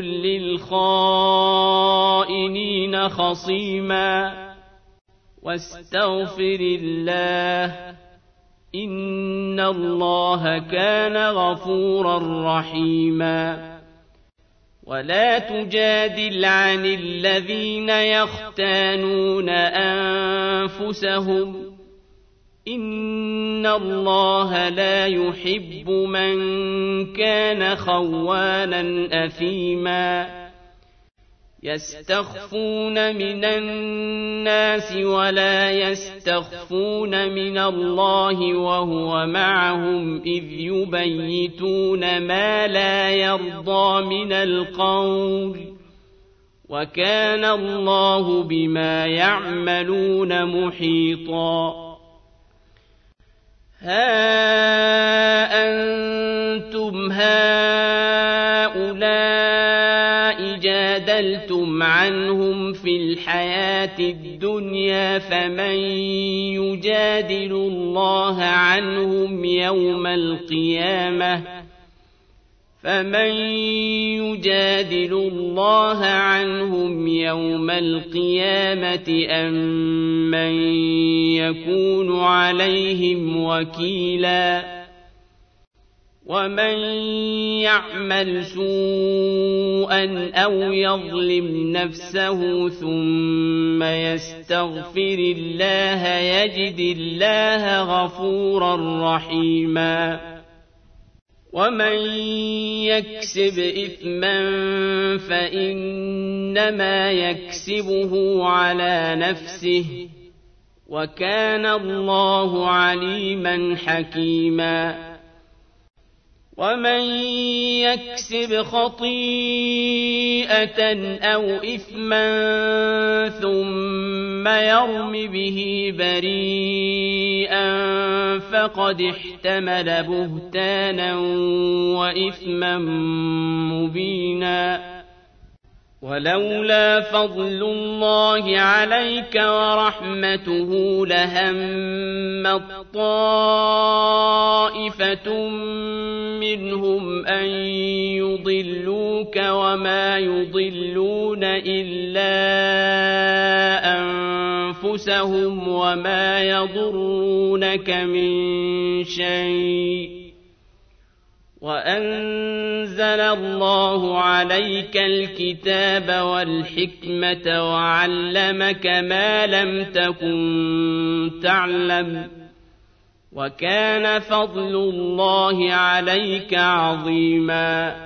Speaker 1: لِّلْخَائِنِينَ خَصِيمًا وَاسْتَغْفِرِ اللَّهَ إِنَّ اللَّهَ كَانَ غَفُورًا رَّحِيمًا وَلَا تُجَادِلْ عَنِ الَّذِينَ يَخْتَانُونَ أَنفُسَهُمْ إِنَّ اللَّهَ لَا يُحِبُّ مَن كَانَ خَوَّانًا أَثِيمًا يَسْتَخْفُونَ مِنَ النَّاسِ وَلَا يَسْتَخْفُونَ مِنَ اللَّهِ وَهُوَ مَعَهُمْ إِذْ يُبَيِّتُونَ مَا لَا يَرْضَىٰ مِنَ الْقَوْلِ وَكَانَ اللَّهُ بِمَا يَعْمَلُونَ مُحِيطًا هَا أَنتُمْ هَٰؤُلَاءِ جَادَلْتُمْ عَنْهُمْ فِي الْحَيَاةِ الدُّنْيَا فَمَن يُجَادِلُ اللَّهَ عَنْهُمْ يَوْمَ الْقِيَامَةِ فَمَن يُجَادِلُ اللَّهَ عَنْهُمْ يَوْمَ الْقِيَامَةِ أَم مَّن يَكُونُ عَلَيْهِمْ وَكِيلًا وَمَن يَعْمَلْ سُوءًا أَوْ يَظْلِمْ نَفْسَهُ ثُمَّ يَسْتَغْفِرِ اللَّهَ يَجِدِ اللَّهَ غَفُورًا رَّحِيمًا وَمَن يَكْسِبْ إِثْمًا فَإِنَّمَا يَكْسِبُهُ عَلَىٰ نَفْسِهِ وَكَانَ اللَّهُ عَلِيمًا حَكِيمًا وَمَن يَكْسِبْ خَطِيئَةً أَوْ إِثْمًا ثُمَّ يَرْمِ بِهِ بَرِيئًا فَقَدِ احْتَمَلَ بُهْتَانًا وَإِثْمًا مُّبِينًا وَلَوْلَا فَضْلُ اللَّهِ عَلَيْكَ وَرَحْمَتُهُ لَهَمَّت طَّائِفَةٌ مِّنْهُمْ أَن يُضِلُّوكَ وَمَا يُضِلُّونَ إِلَّا أَنفُسَهُمْ أنفسهم وما يضرونك من شيء وأنزل الله عليك الكتاب والحكمة وعلمك ما لم تكن تعلم وكان فضل الله عليك عظيما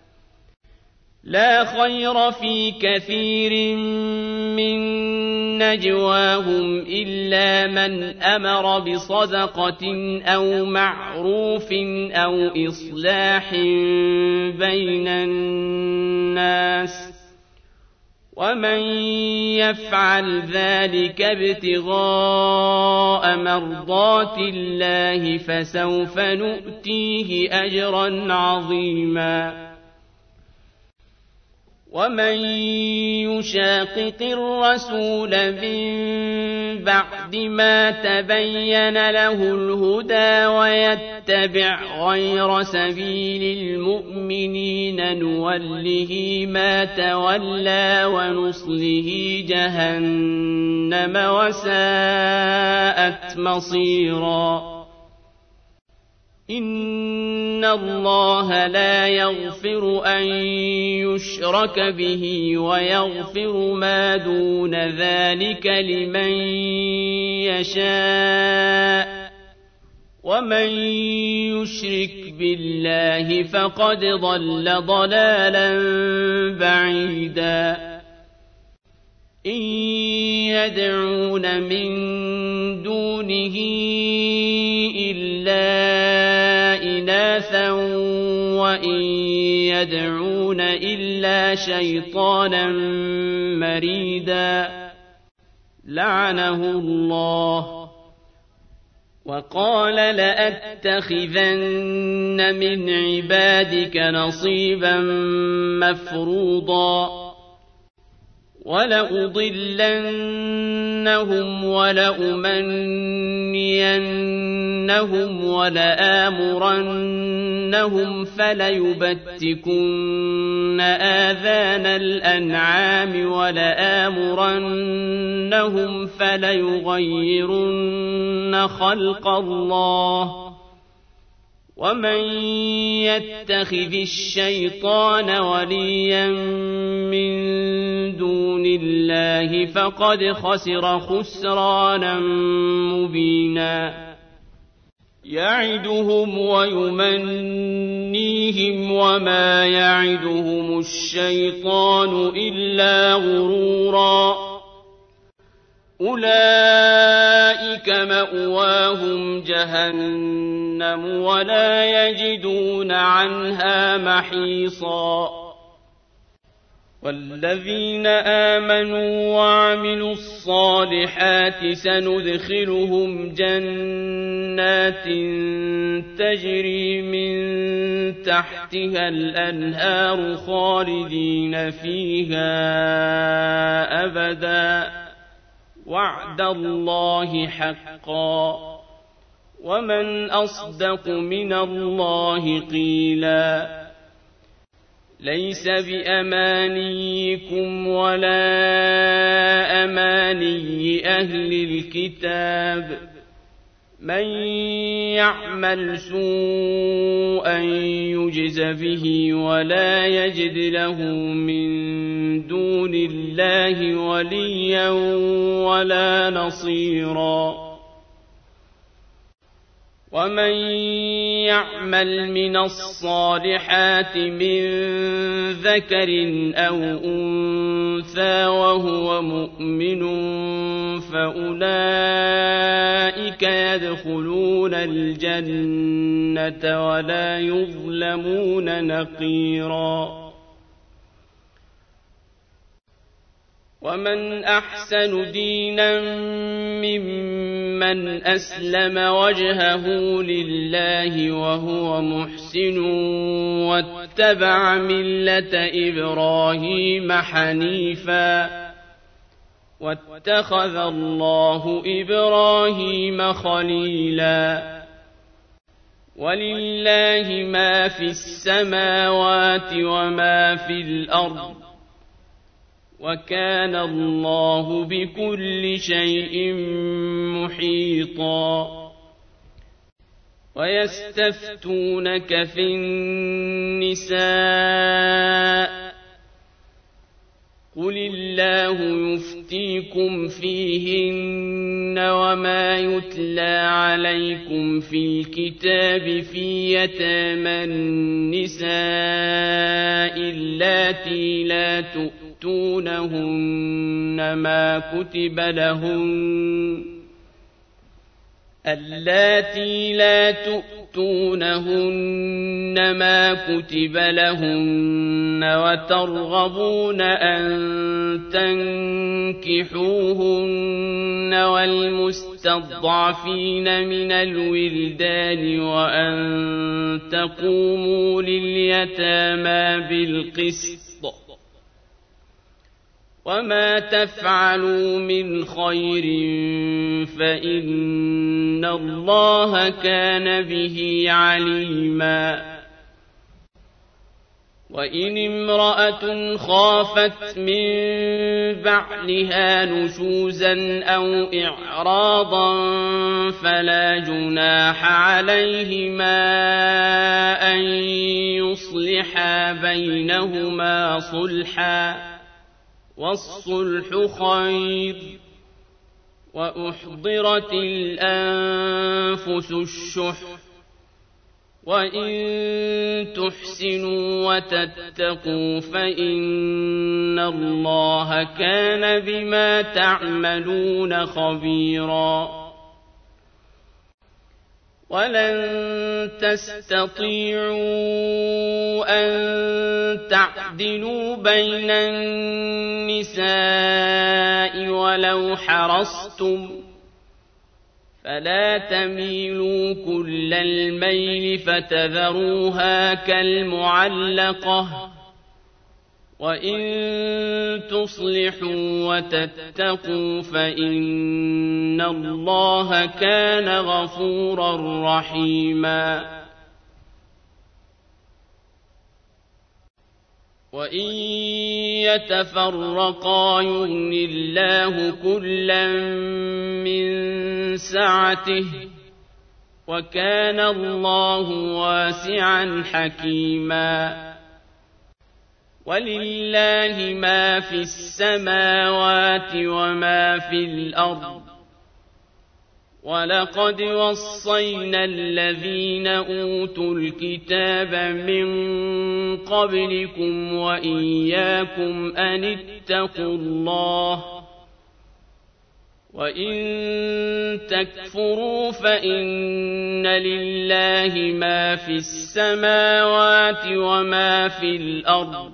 Speaker 1: لا خير في كثير من نجواهم إلا من أمر بصدقة أو معروف أو إصلاح بين الناس ومن يفعل ذلك ابتغاء مرضات الله فسوف نؤتيه أجرا عظيما ومن يشاقق الرسول من بعد ما تبين له الهدى ويتبع غير سبيل المؤمنين نوله ما تولى ونصله جهنم وساءت مصيرا إن الله لا يغفر أن يشرك به ويغفر ما دون ذلك لمن يشاء ومن يشرك بالله فقد ضل ضلالا بعيدا إن يدعون من دونه إلا إناثا وإن يدعون إلا شيطانا مريدا لعنه الله وقال لأتخذن من عبادك نصيبا مفروضا ولأضلنهم ولأمنينهم ولآمرنهم فليبتكن آذان الأنعام ولآمرنهم فليغيرن خلق الله ومن يتخذ الشيطان وليا من دون الله فقد خسر خسرانا مبينا يعدهم ويمنيهم وما يعدهم الشيطان إلا غرورا أولئك مأواهم جهنم ولا يجدون عنها محيصا والذين آمنوا وعملوا الصالحات سندخلهم جنات تجري من تحتها الأنهار خالدين فيها أبدا وعد الله حقا ومن أصدق من الله قيلا ليس بأمانيكم ولا أماني أهل الكتاب من يعمل سوءا يجز به ولا يجد له من دون الله وليا ولا نصيرا ومن يعمل من الصالحات من ذكر أو أنثى وهو مؤمن فأولئك يدخلون الجنة ولا يظلمون نقيرا ومن أحسن دينا ممن أسلم وجهه لله وهو محسن واتبع ملة إبراهيم حنيفا واتخذ الله إبراهيم خليلا ولله ما في السماوات وما في الأرض وكان الله بكل شيء محيطا ويستفتونك في النساء قل الله يفتيكم فيهن وما يتلى عليكم في الكتاب في يتامى النساء اللاتي لا تؤتونهن ما كتب لهن اللاتي لا تؤتونهن ما كتب لهن وترغبون أن تنكحوهن والمستضعفين من الولدان وأن تقوموا لليتامى بالقسط وما تفعلوا من خير فإن الله كان به عليما وإن امرأة خافت من بعلها نشوزا أو إعراضا فلا جناح عليهما أن يصلحا بينهما صلحا والصلح خير وأحضرت الأنفس الشح وإن تحسنوا وتتقوا فإن الله كان بما تعملون خبيرا ولن تستطيعوا أن تعدلوا بين النساء ولو حرصتم فلا تميلوا كل الميل فتذروها كالمعلقة وإن تصلحوا وتتقوا فإن الله كان غفورا رحيما وإن يتفرقا يغن الله كلا من سعته وكان الله واسعا حكيما ولله ما في السماوات وما في الأرض ولقد وصينا الذين أوتوا الكتاب من قبلكم وإياكم أن اتقوا الله وإن تكفروا فإن لله ما في السماوات وما في الأرض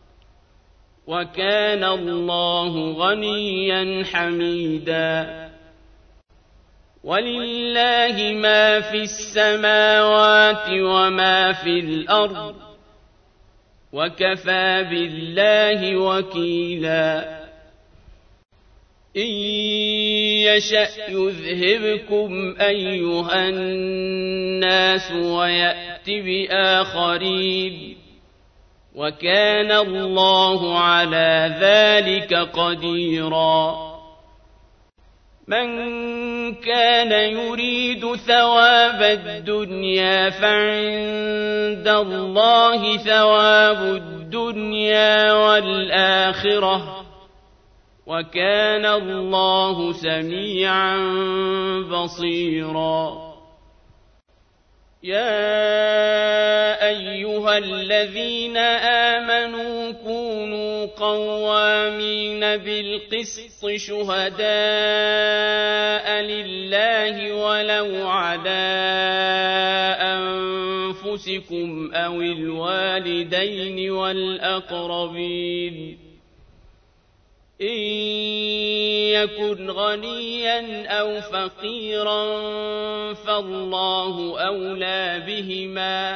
Speaker 1: وكان الله غنيا حميدا ولله ما في السماوات وما في الأرض وكفى بالله وكيلا إن يشأ يذهبكم أيها الناس ويأت بآخرين وكان الله على ذلك قديرا من كان يريد ثواب الدنيا فعند الله ثواب الدنيا والآخرة وكان الله سميعا بصيرا يا أيها الذين آمنوا كونوا قوامين بالقسط شهداء لله ولو على أنفسكم أو الوالدين والأقربين إن يكن غنيا أو فقيرا فالله أولى بهما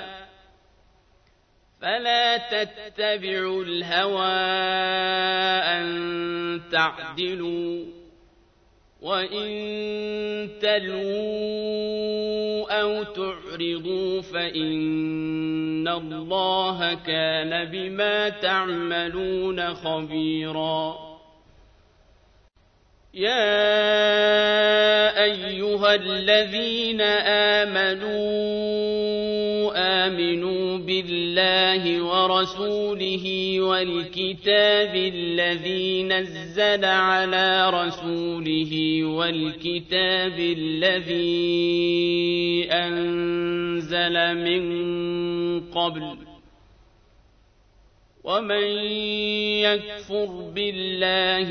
Speaker 1: فلا تتبعوا الهوى أن تعدلوا وإن تلووا أو تعرضوا فإن الله كان بما تعملون خبيرا. يا أيها الذين آمنوا آمنوا بالله ورسوله والكتاب الذي نزل على رسوله والكتاب الذي أنزل من قبل ومن يكفر بالله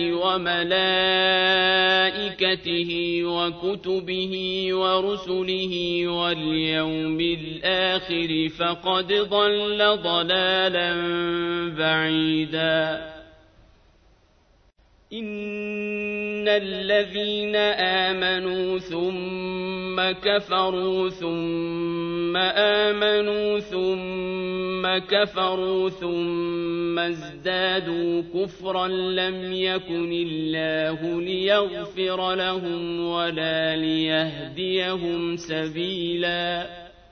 Speaker 1: وملائكته وكتبه ورسله واليوم الآخر فقد ضل ضلالا بعيدا. إن الذين آمنوا ثم كفروا ثم آمنوا ثم كفروا ثم ازدادوا كفرا لم يكن الله ليغفر لهم ولا ليهديهم سبيلا.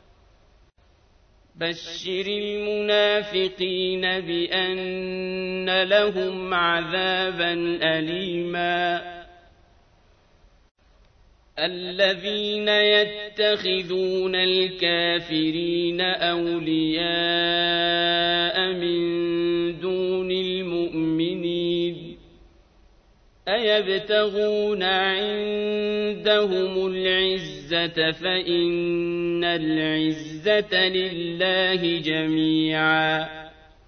Speaker 1: بشر المنافقين بأن لهم عذابا أليما. الذين يتخذون الكافرين أولياء من دون المؤمنين أيبتغون عندهم العزة فإن العزة لله جميعا.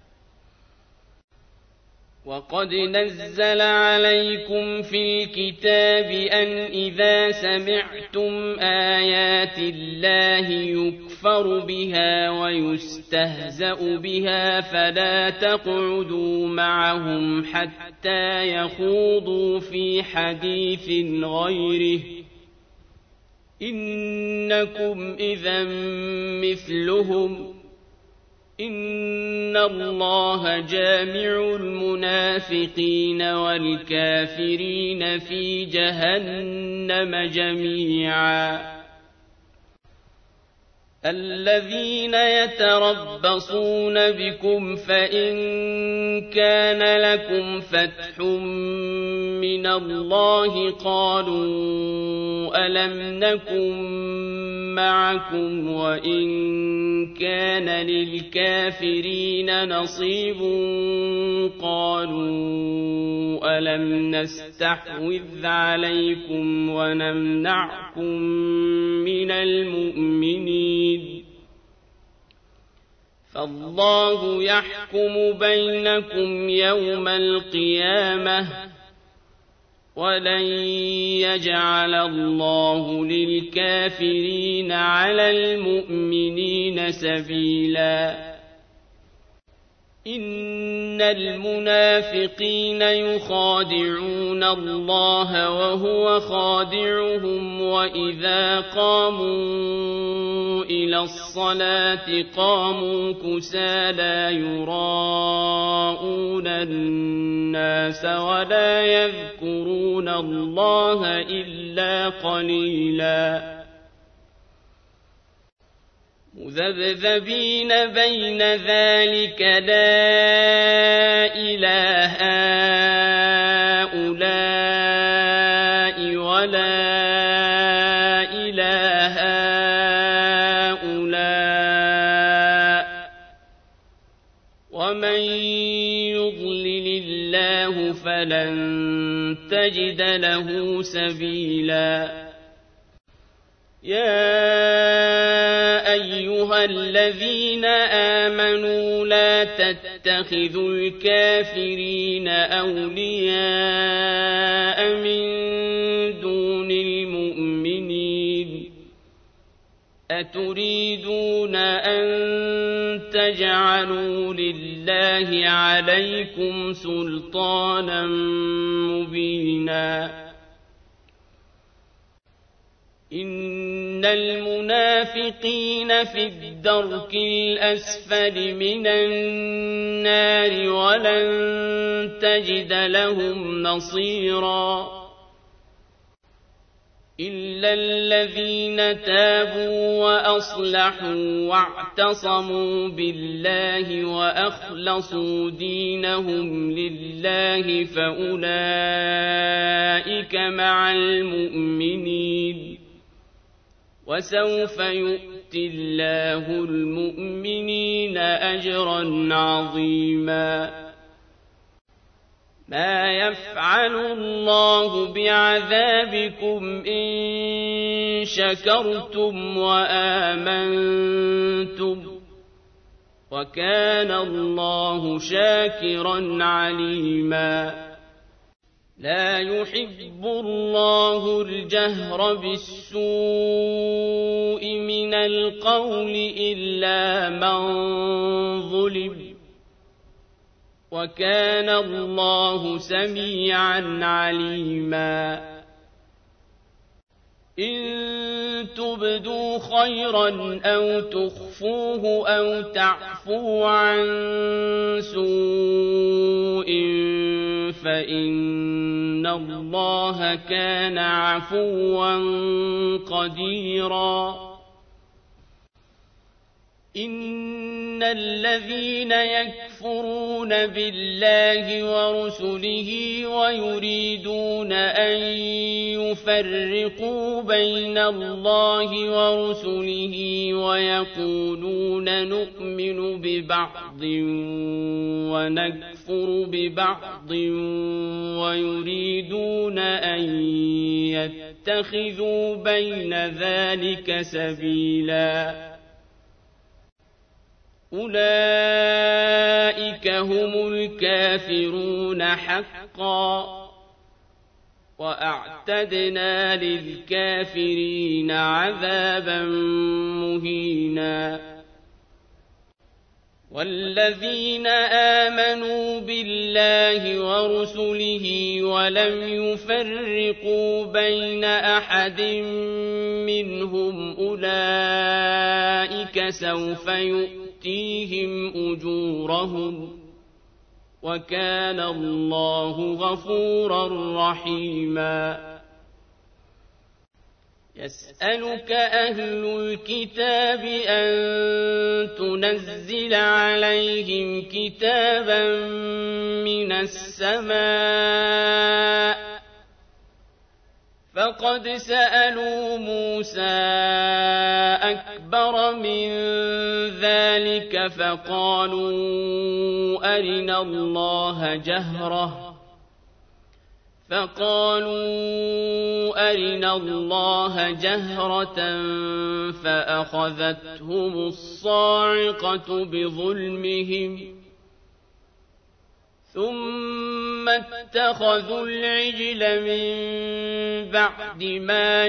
Speaker 1: وقد نزل عليكم في الكتاب أن إذا سمعتم آيات الله يكفر بها ويستهزأ بها فلا تقعدوا معهم حتى يخوضوا في حديث غيره إنكم إذا مثلهم إن الله جامع المنافقين والكافرين في جهنم جميعا. الذين يتربصون بكم فإن كان لكم فتح من الله قالوا ألم نكن معكم وإن كان للكافرين نصيب قالوا ألم نستحوذ عليكم ونمنعكم من المؤمنين فالله يحكم بينكم يوم القيامة ولن يجعل الله للكافرين على المؤمنين سبيلا. إن المنافقين يخادعون الله وهو خادعهم وإذا قاموا إلى الصلاة قاموا كسالى يراءون الناس ولا يذكرون الله إلا قليلا. مذبذبين بين ذلك لا إله هؤلاء ولا إله هؤلاء ومن يضلل الله فلن تجد له سبيلا. يا أيها الذين آمنوا لا تتخذوا الكافرين أولياء من دون المؤمنين أتريدون أن تجعلوا لله عليكم سلطانا مبينا. إن المنافقين في الدرك الأسفل من النار ولن تجد لهم نصيرا. إلا الذين تابوا وأصلحوا واعتصموا بالله وأخلصوا دينهم لله فأولئك مع المؤمنين وسوف يؤتي الله المؤمنين أجرا عظيما ما يفعل الله بعذابكم إن شكرتم وآمنتم وكان الله شاكرا عليما لا يحب الله الجهر بالسوء من القول إلا من ظلم وكان الله سميعا عليما إن تبدوا خيرا أو تخفوه أو تعفوا عن سوء فإن الله كان عفوا قديرا إن الذين يكفرون بالله ورسله ويريدون أن يفرقوا بين الله ورسله ويقولون نؤمن ببعض ونكفر ببعض ويريدون أن يتخذوا بين ذلك سبيلا أولئك هم الكافرون حقا وأعتدنا للكافرين عذابا مهينا والذين آمنوا بالله ورسله ولم يفرقوا بين أحد منهم أولئك سوف يؤمنون يؤتيهم أجورهم وكان الله غفورا رحيما يسألك أهل الكتاب أن تنزل عليهم كتابا من السماء فقد سألوا موسى أكبر من ذلك فقالوا أرنا الله جهرة فقالوا أرنا الله جهرة فأخذتهم الصاعقة بظلمهم ثم اتخذوا العجل من بعد ما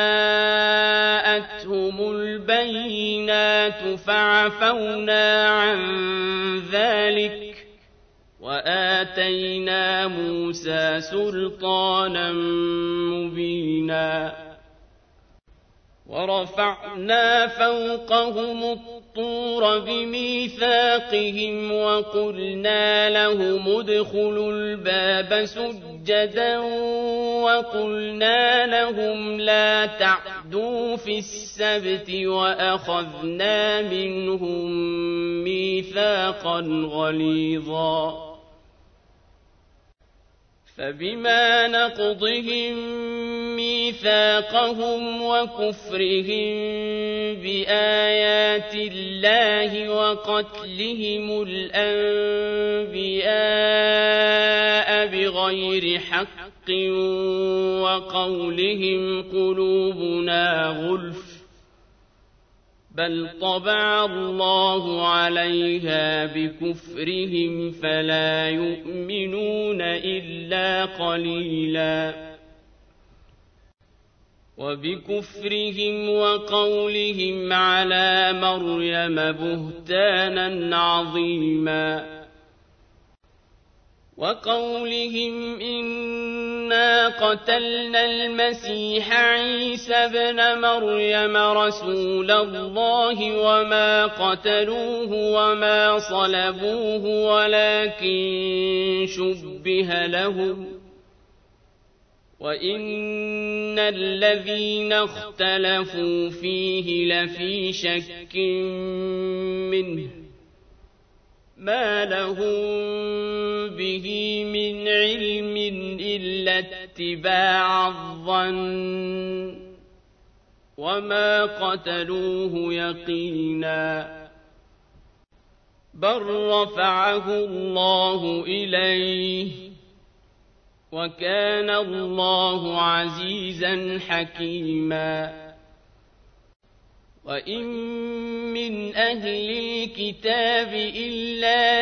Speaker 1: جاءتهم البينات فعفونا عن ذلك وآتينا موسى سلطانا مبينا ورفعنا فوقهم الطور بميثاقهم وقلنا لهم ادخلوا الباب سجدا وقلنا لهم لا تعدوا في السبت وأخذنا منهم ميثاقا غليظا فبما نقضهم ميثاقهم وكفرهم بآيات الله وقتلهم الأنبياء بغير حق وقولهم قلوبنا غلف بل طبع الله عليها بكفرهم فلا يؤمنون إلا قليلا وبكفرهم وقولهم على مريم بهتانا عظيما وقولهم إنا قتلنا المسيح عيسى ابن مريم رسول الله وما قتلوه وما صلبوه ولكن شبه لهم وإن الذين اختلفوا فيه لفي شك منه ما لهم به من علم إلا اتباع الظن وما قتلوه يقينا بل رفعه الله إليه وكان الله عزيزا حكيما وإن من أهل الكتاب إلا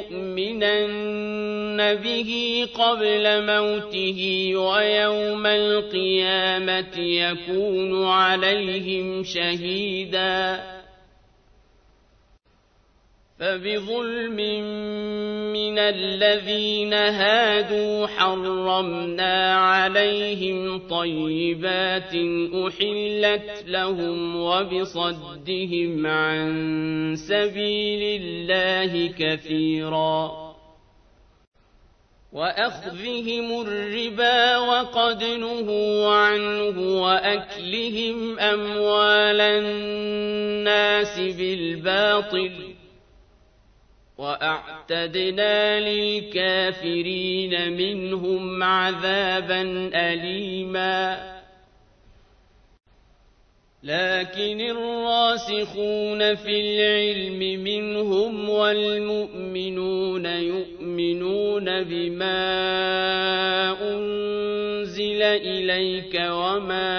Speaker 1: ليؤمنن به قبل موته ويوم القيامة يكون عليهم شهيدا فبظلم من الذين هادوا حرمنا عليهم طيبات أحلت لهم وبصدهم عن سبيل الله كثيرا وأخذهم الربا وقد نهوا عنه وأكلهم أموال الناس بالباطل وأعتدنا للكافرين منهم عذابا أليما لكن الراسخون في العلم منهم والمؤمنون يؤمنون بما أنزل إليك وما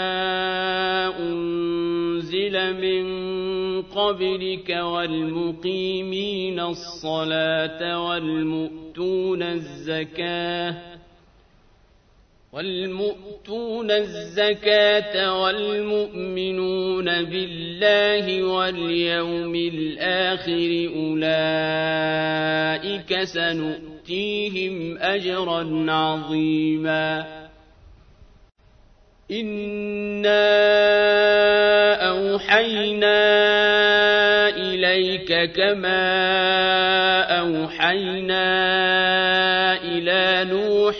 Speaker 1: أنزل من قبلك والمقيمين الصلاة والمؤتون الزكاة والمؤتون الزكاة والمؤمنون بالله واليوم الآخر أولئك سنؤتيهم أجرا عظيما إنا أوحينا إليك كما أوحينا إلى نوح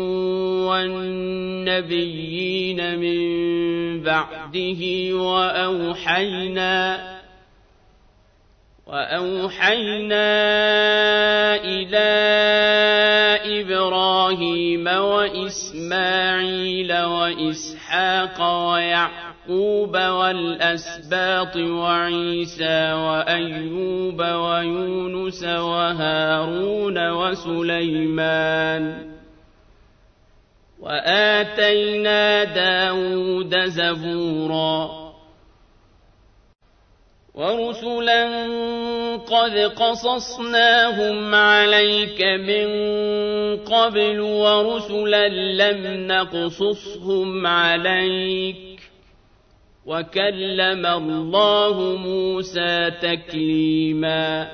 Speaker 1: والنبيين من بعده وأوحينا وأوحينا إلى إبراهيم وإسماعيل وإسحاق ويعقوب والأسباط وعيسى وأيوب ويونس وهارون وسليمان وآتينا داود زبورا ورسلا قد قصصناهم عليك من قبل ورسلا لم نقصصهم عليك وكلم الله موسى تكليما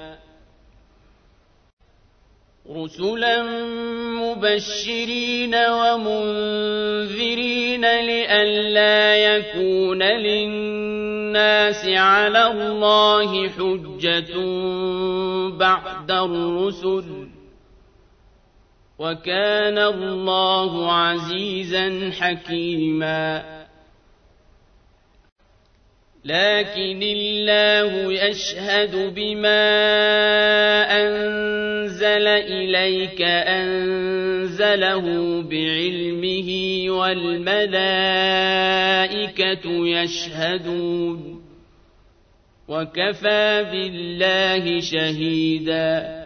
Speaker 1: رسلا مبشرين ومنذرين لئلا يكون للناس على الله حجة بعد الرسل وكان الله عزيزا حكيما لكن الله يشهد بما أنزل إليك أنزله بعلمه والملائكة يشهدون وكفى بالله شهيدا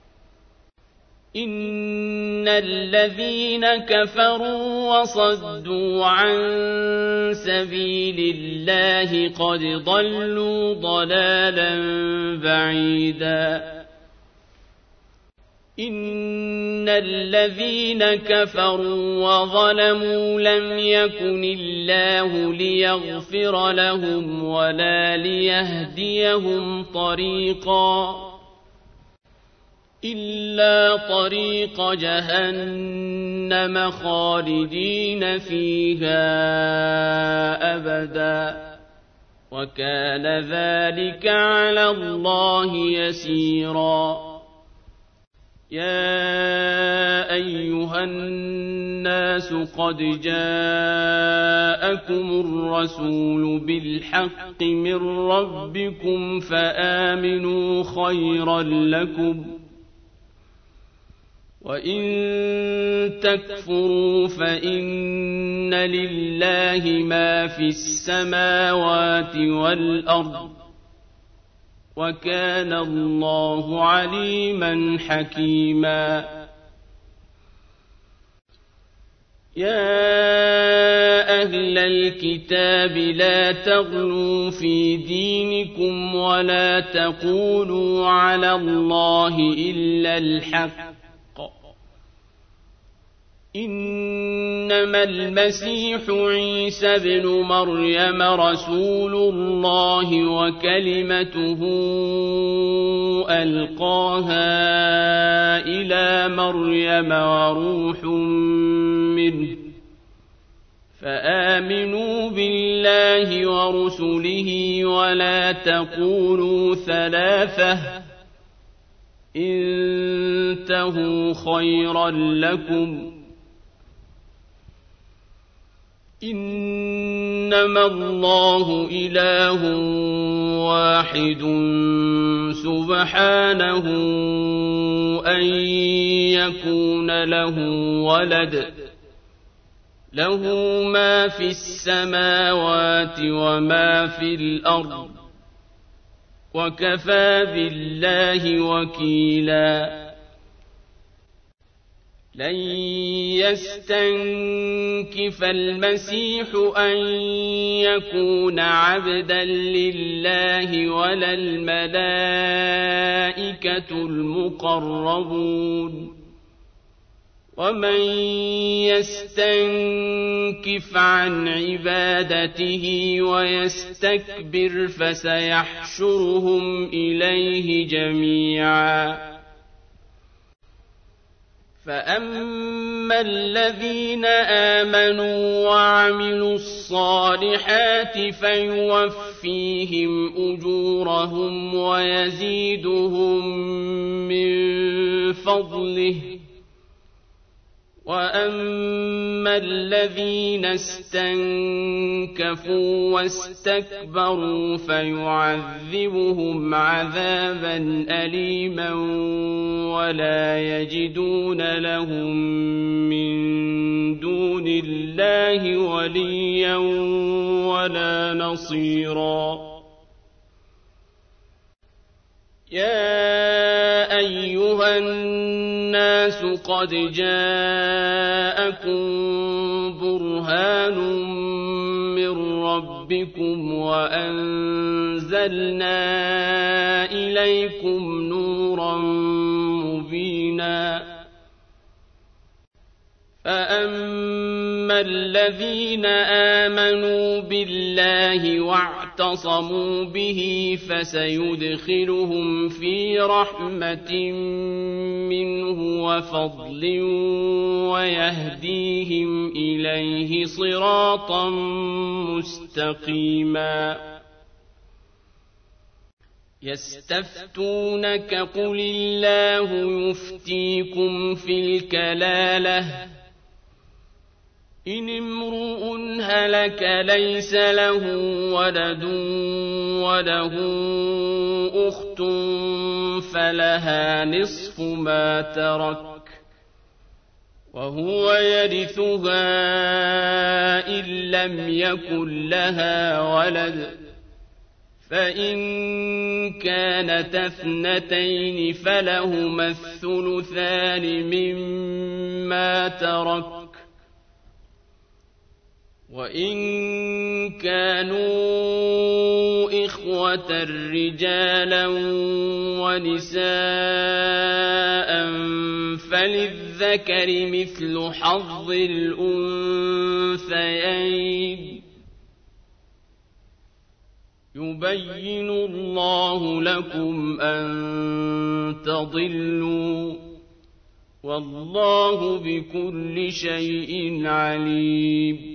Speaker 1: إن الذين كفروا وصدوا عن سبيل الله قد ضلوا ضلالا بعيدا إن الذين كفروا وظلموا لم يكن الله ليغفر لهم ولا ليهديهم طريقا إلا طريق جهنم خالدين فيها أبدا وكان ذلك على الله يسيرا يا أيها الناس قد جاءكم الرسول بالحق من ربكم فآمنوا خيرا لكم وإن تكفروا فإن لله ما في السماوات والأرض وكان الله عليما حكيما يا أهل الكتاب لا تغلوا في دينكم ولا تقولوا على الله إلا الحق إنما المسيح عيسى ابن مريم رسول الله وكلمته ألقاها إلى مريم وروح منه فآمنوا بالله ورسله ولا تقولوا ثلاثة انتهوا خيرا لكم إنما الله إله واحد سبحانه أن يكون له ولد له ما في السماوات وما في الأرض وكفى بالله وكيلا لن يستنكف المسيح أن يكون عبدا لله ولا الملائكة المقربون ومن يستنكف عن عبادته ويستكبر فسيحشرهم إليه جميعا فأما الذين آمنوا وعملوا الصالحات فيوفيهم أجورهم ويزيدهم من فضله وأما الذين استنكفوا واستكبروا فيعذبهم عذابا أليما ولا يجدون لهم من دون الله وليا ولا نصيرا يا أيها الناس قد جاءكم برهان من ربكم وأنزلنا إليكم نورا مبينا فأما الذين آمنوا بالله واعتصموا به فسيدخلهم في رحمة منه وفضل ويهديهم إليه صراطا مستقيما يستفتونك قل الله يفتيكم في الكلالة إن امرؤ هلك ليس له ولد وله أخت فلها نصف ما ترك وهو يرثها إن لم يكن لها ولد فإن كانت اثنتين فلهما الثلثان مما ترك وإن كانوا إخوة رجالا ونساء فللذكر مثل حظ الأنثيين يبين الله لكم أن تضلوا والله بكل شيء عليم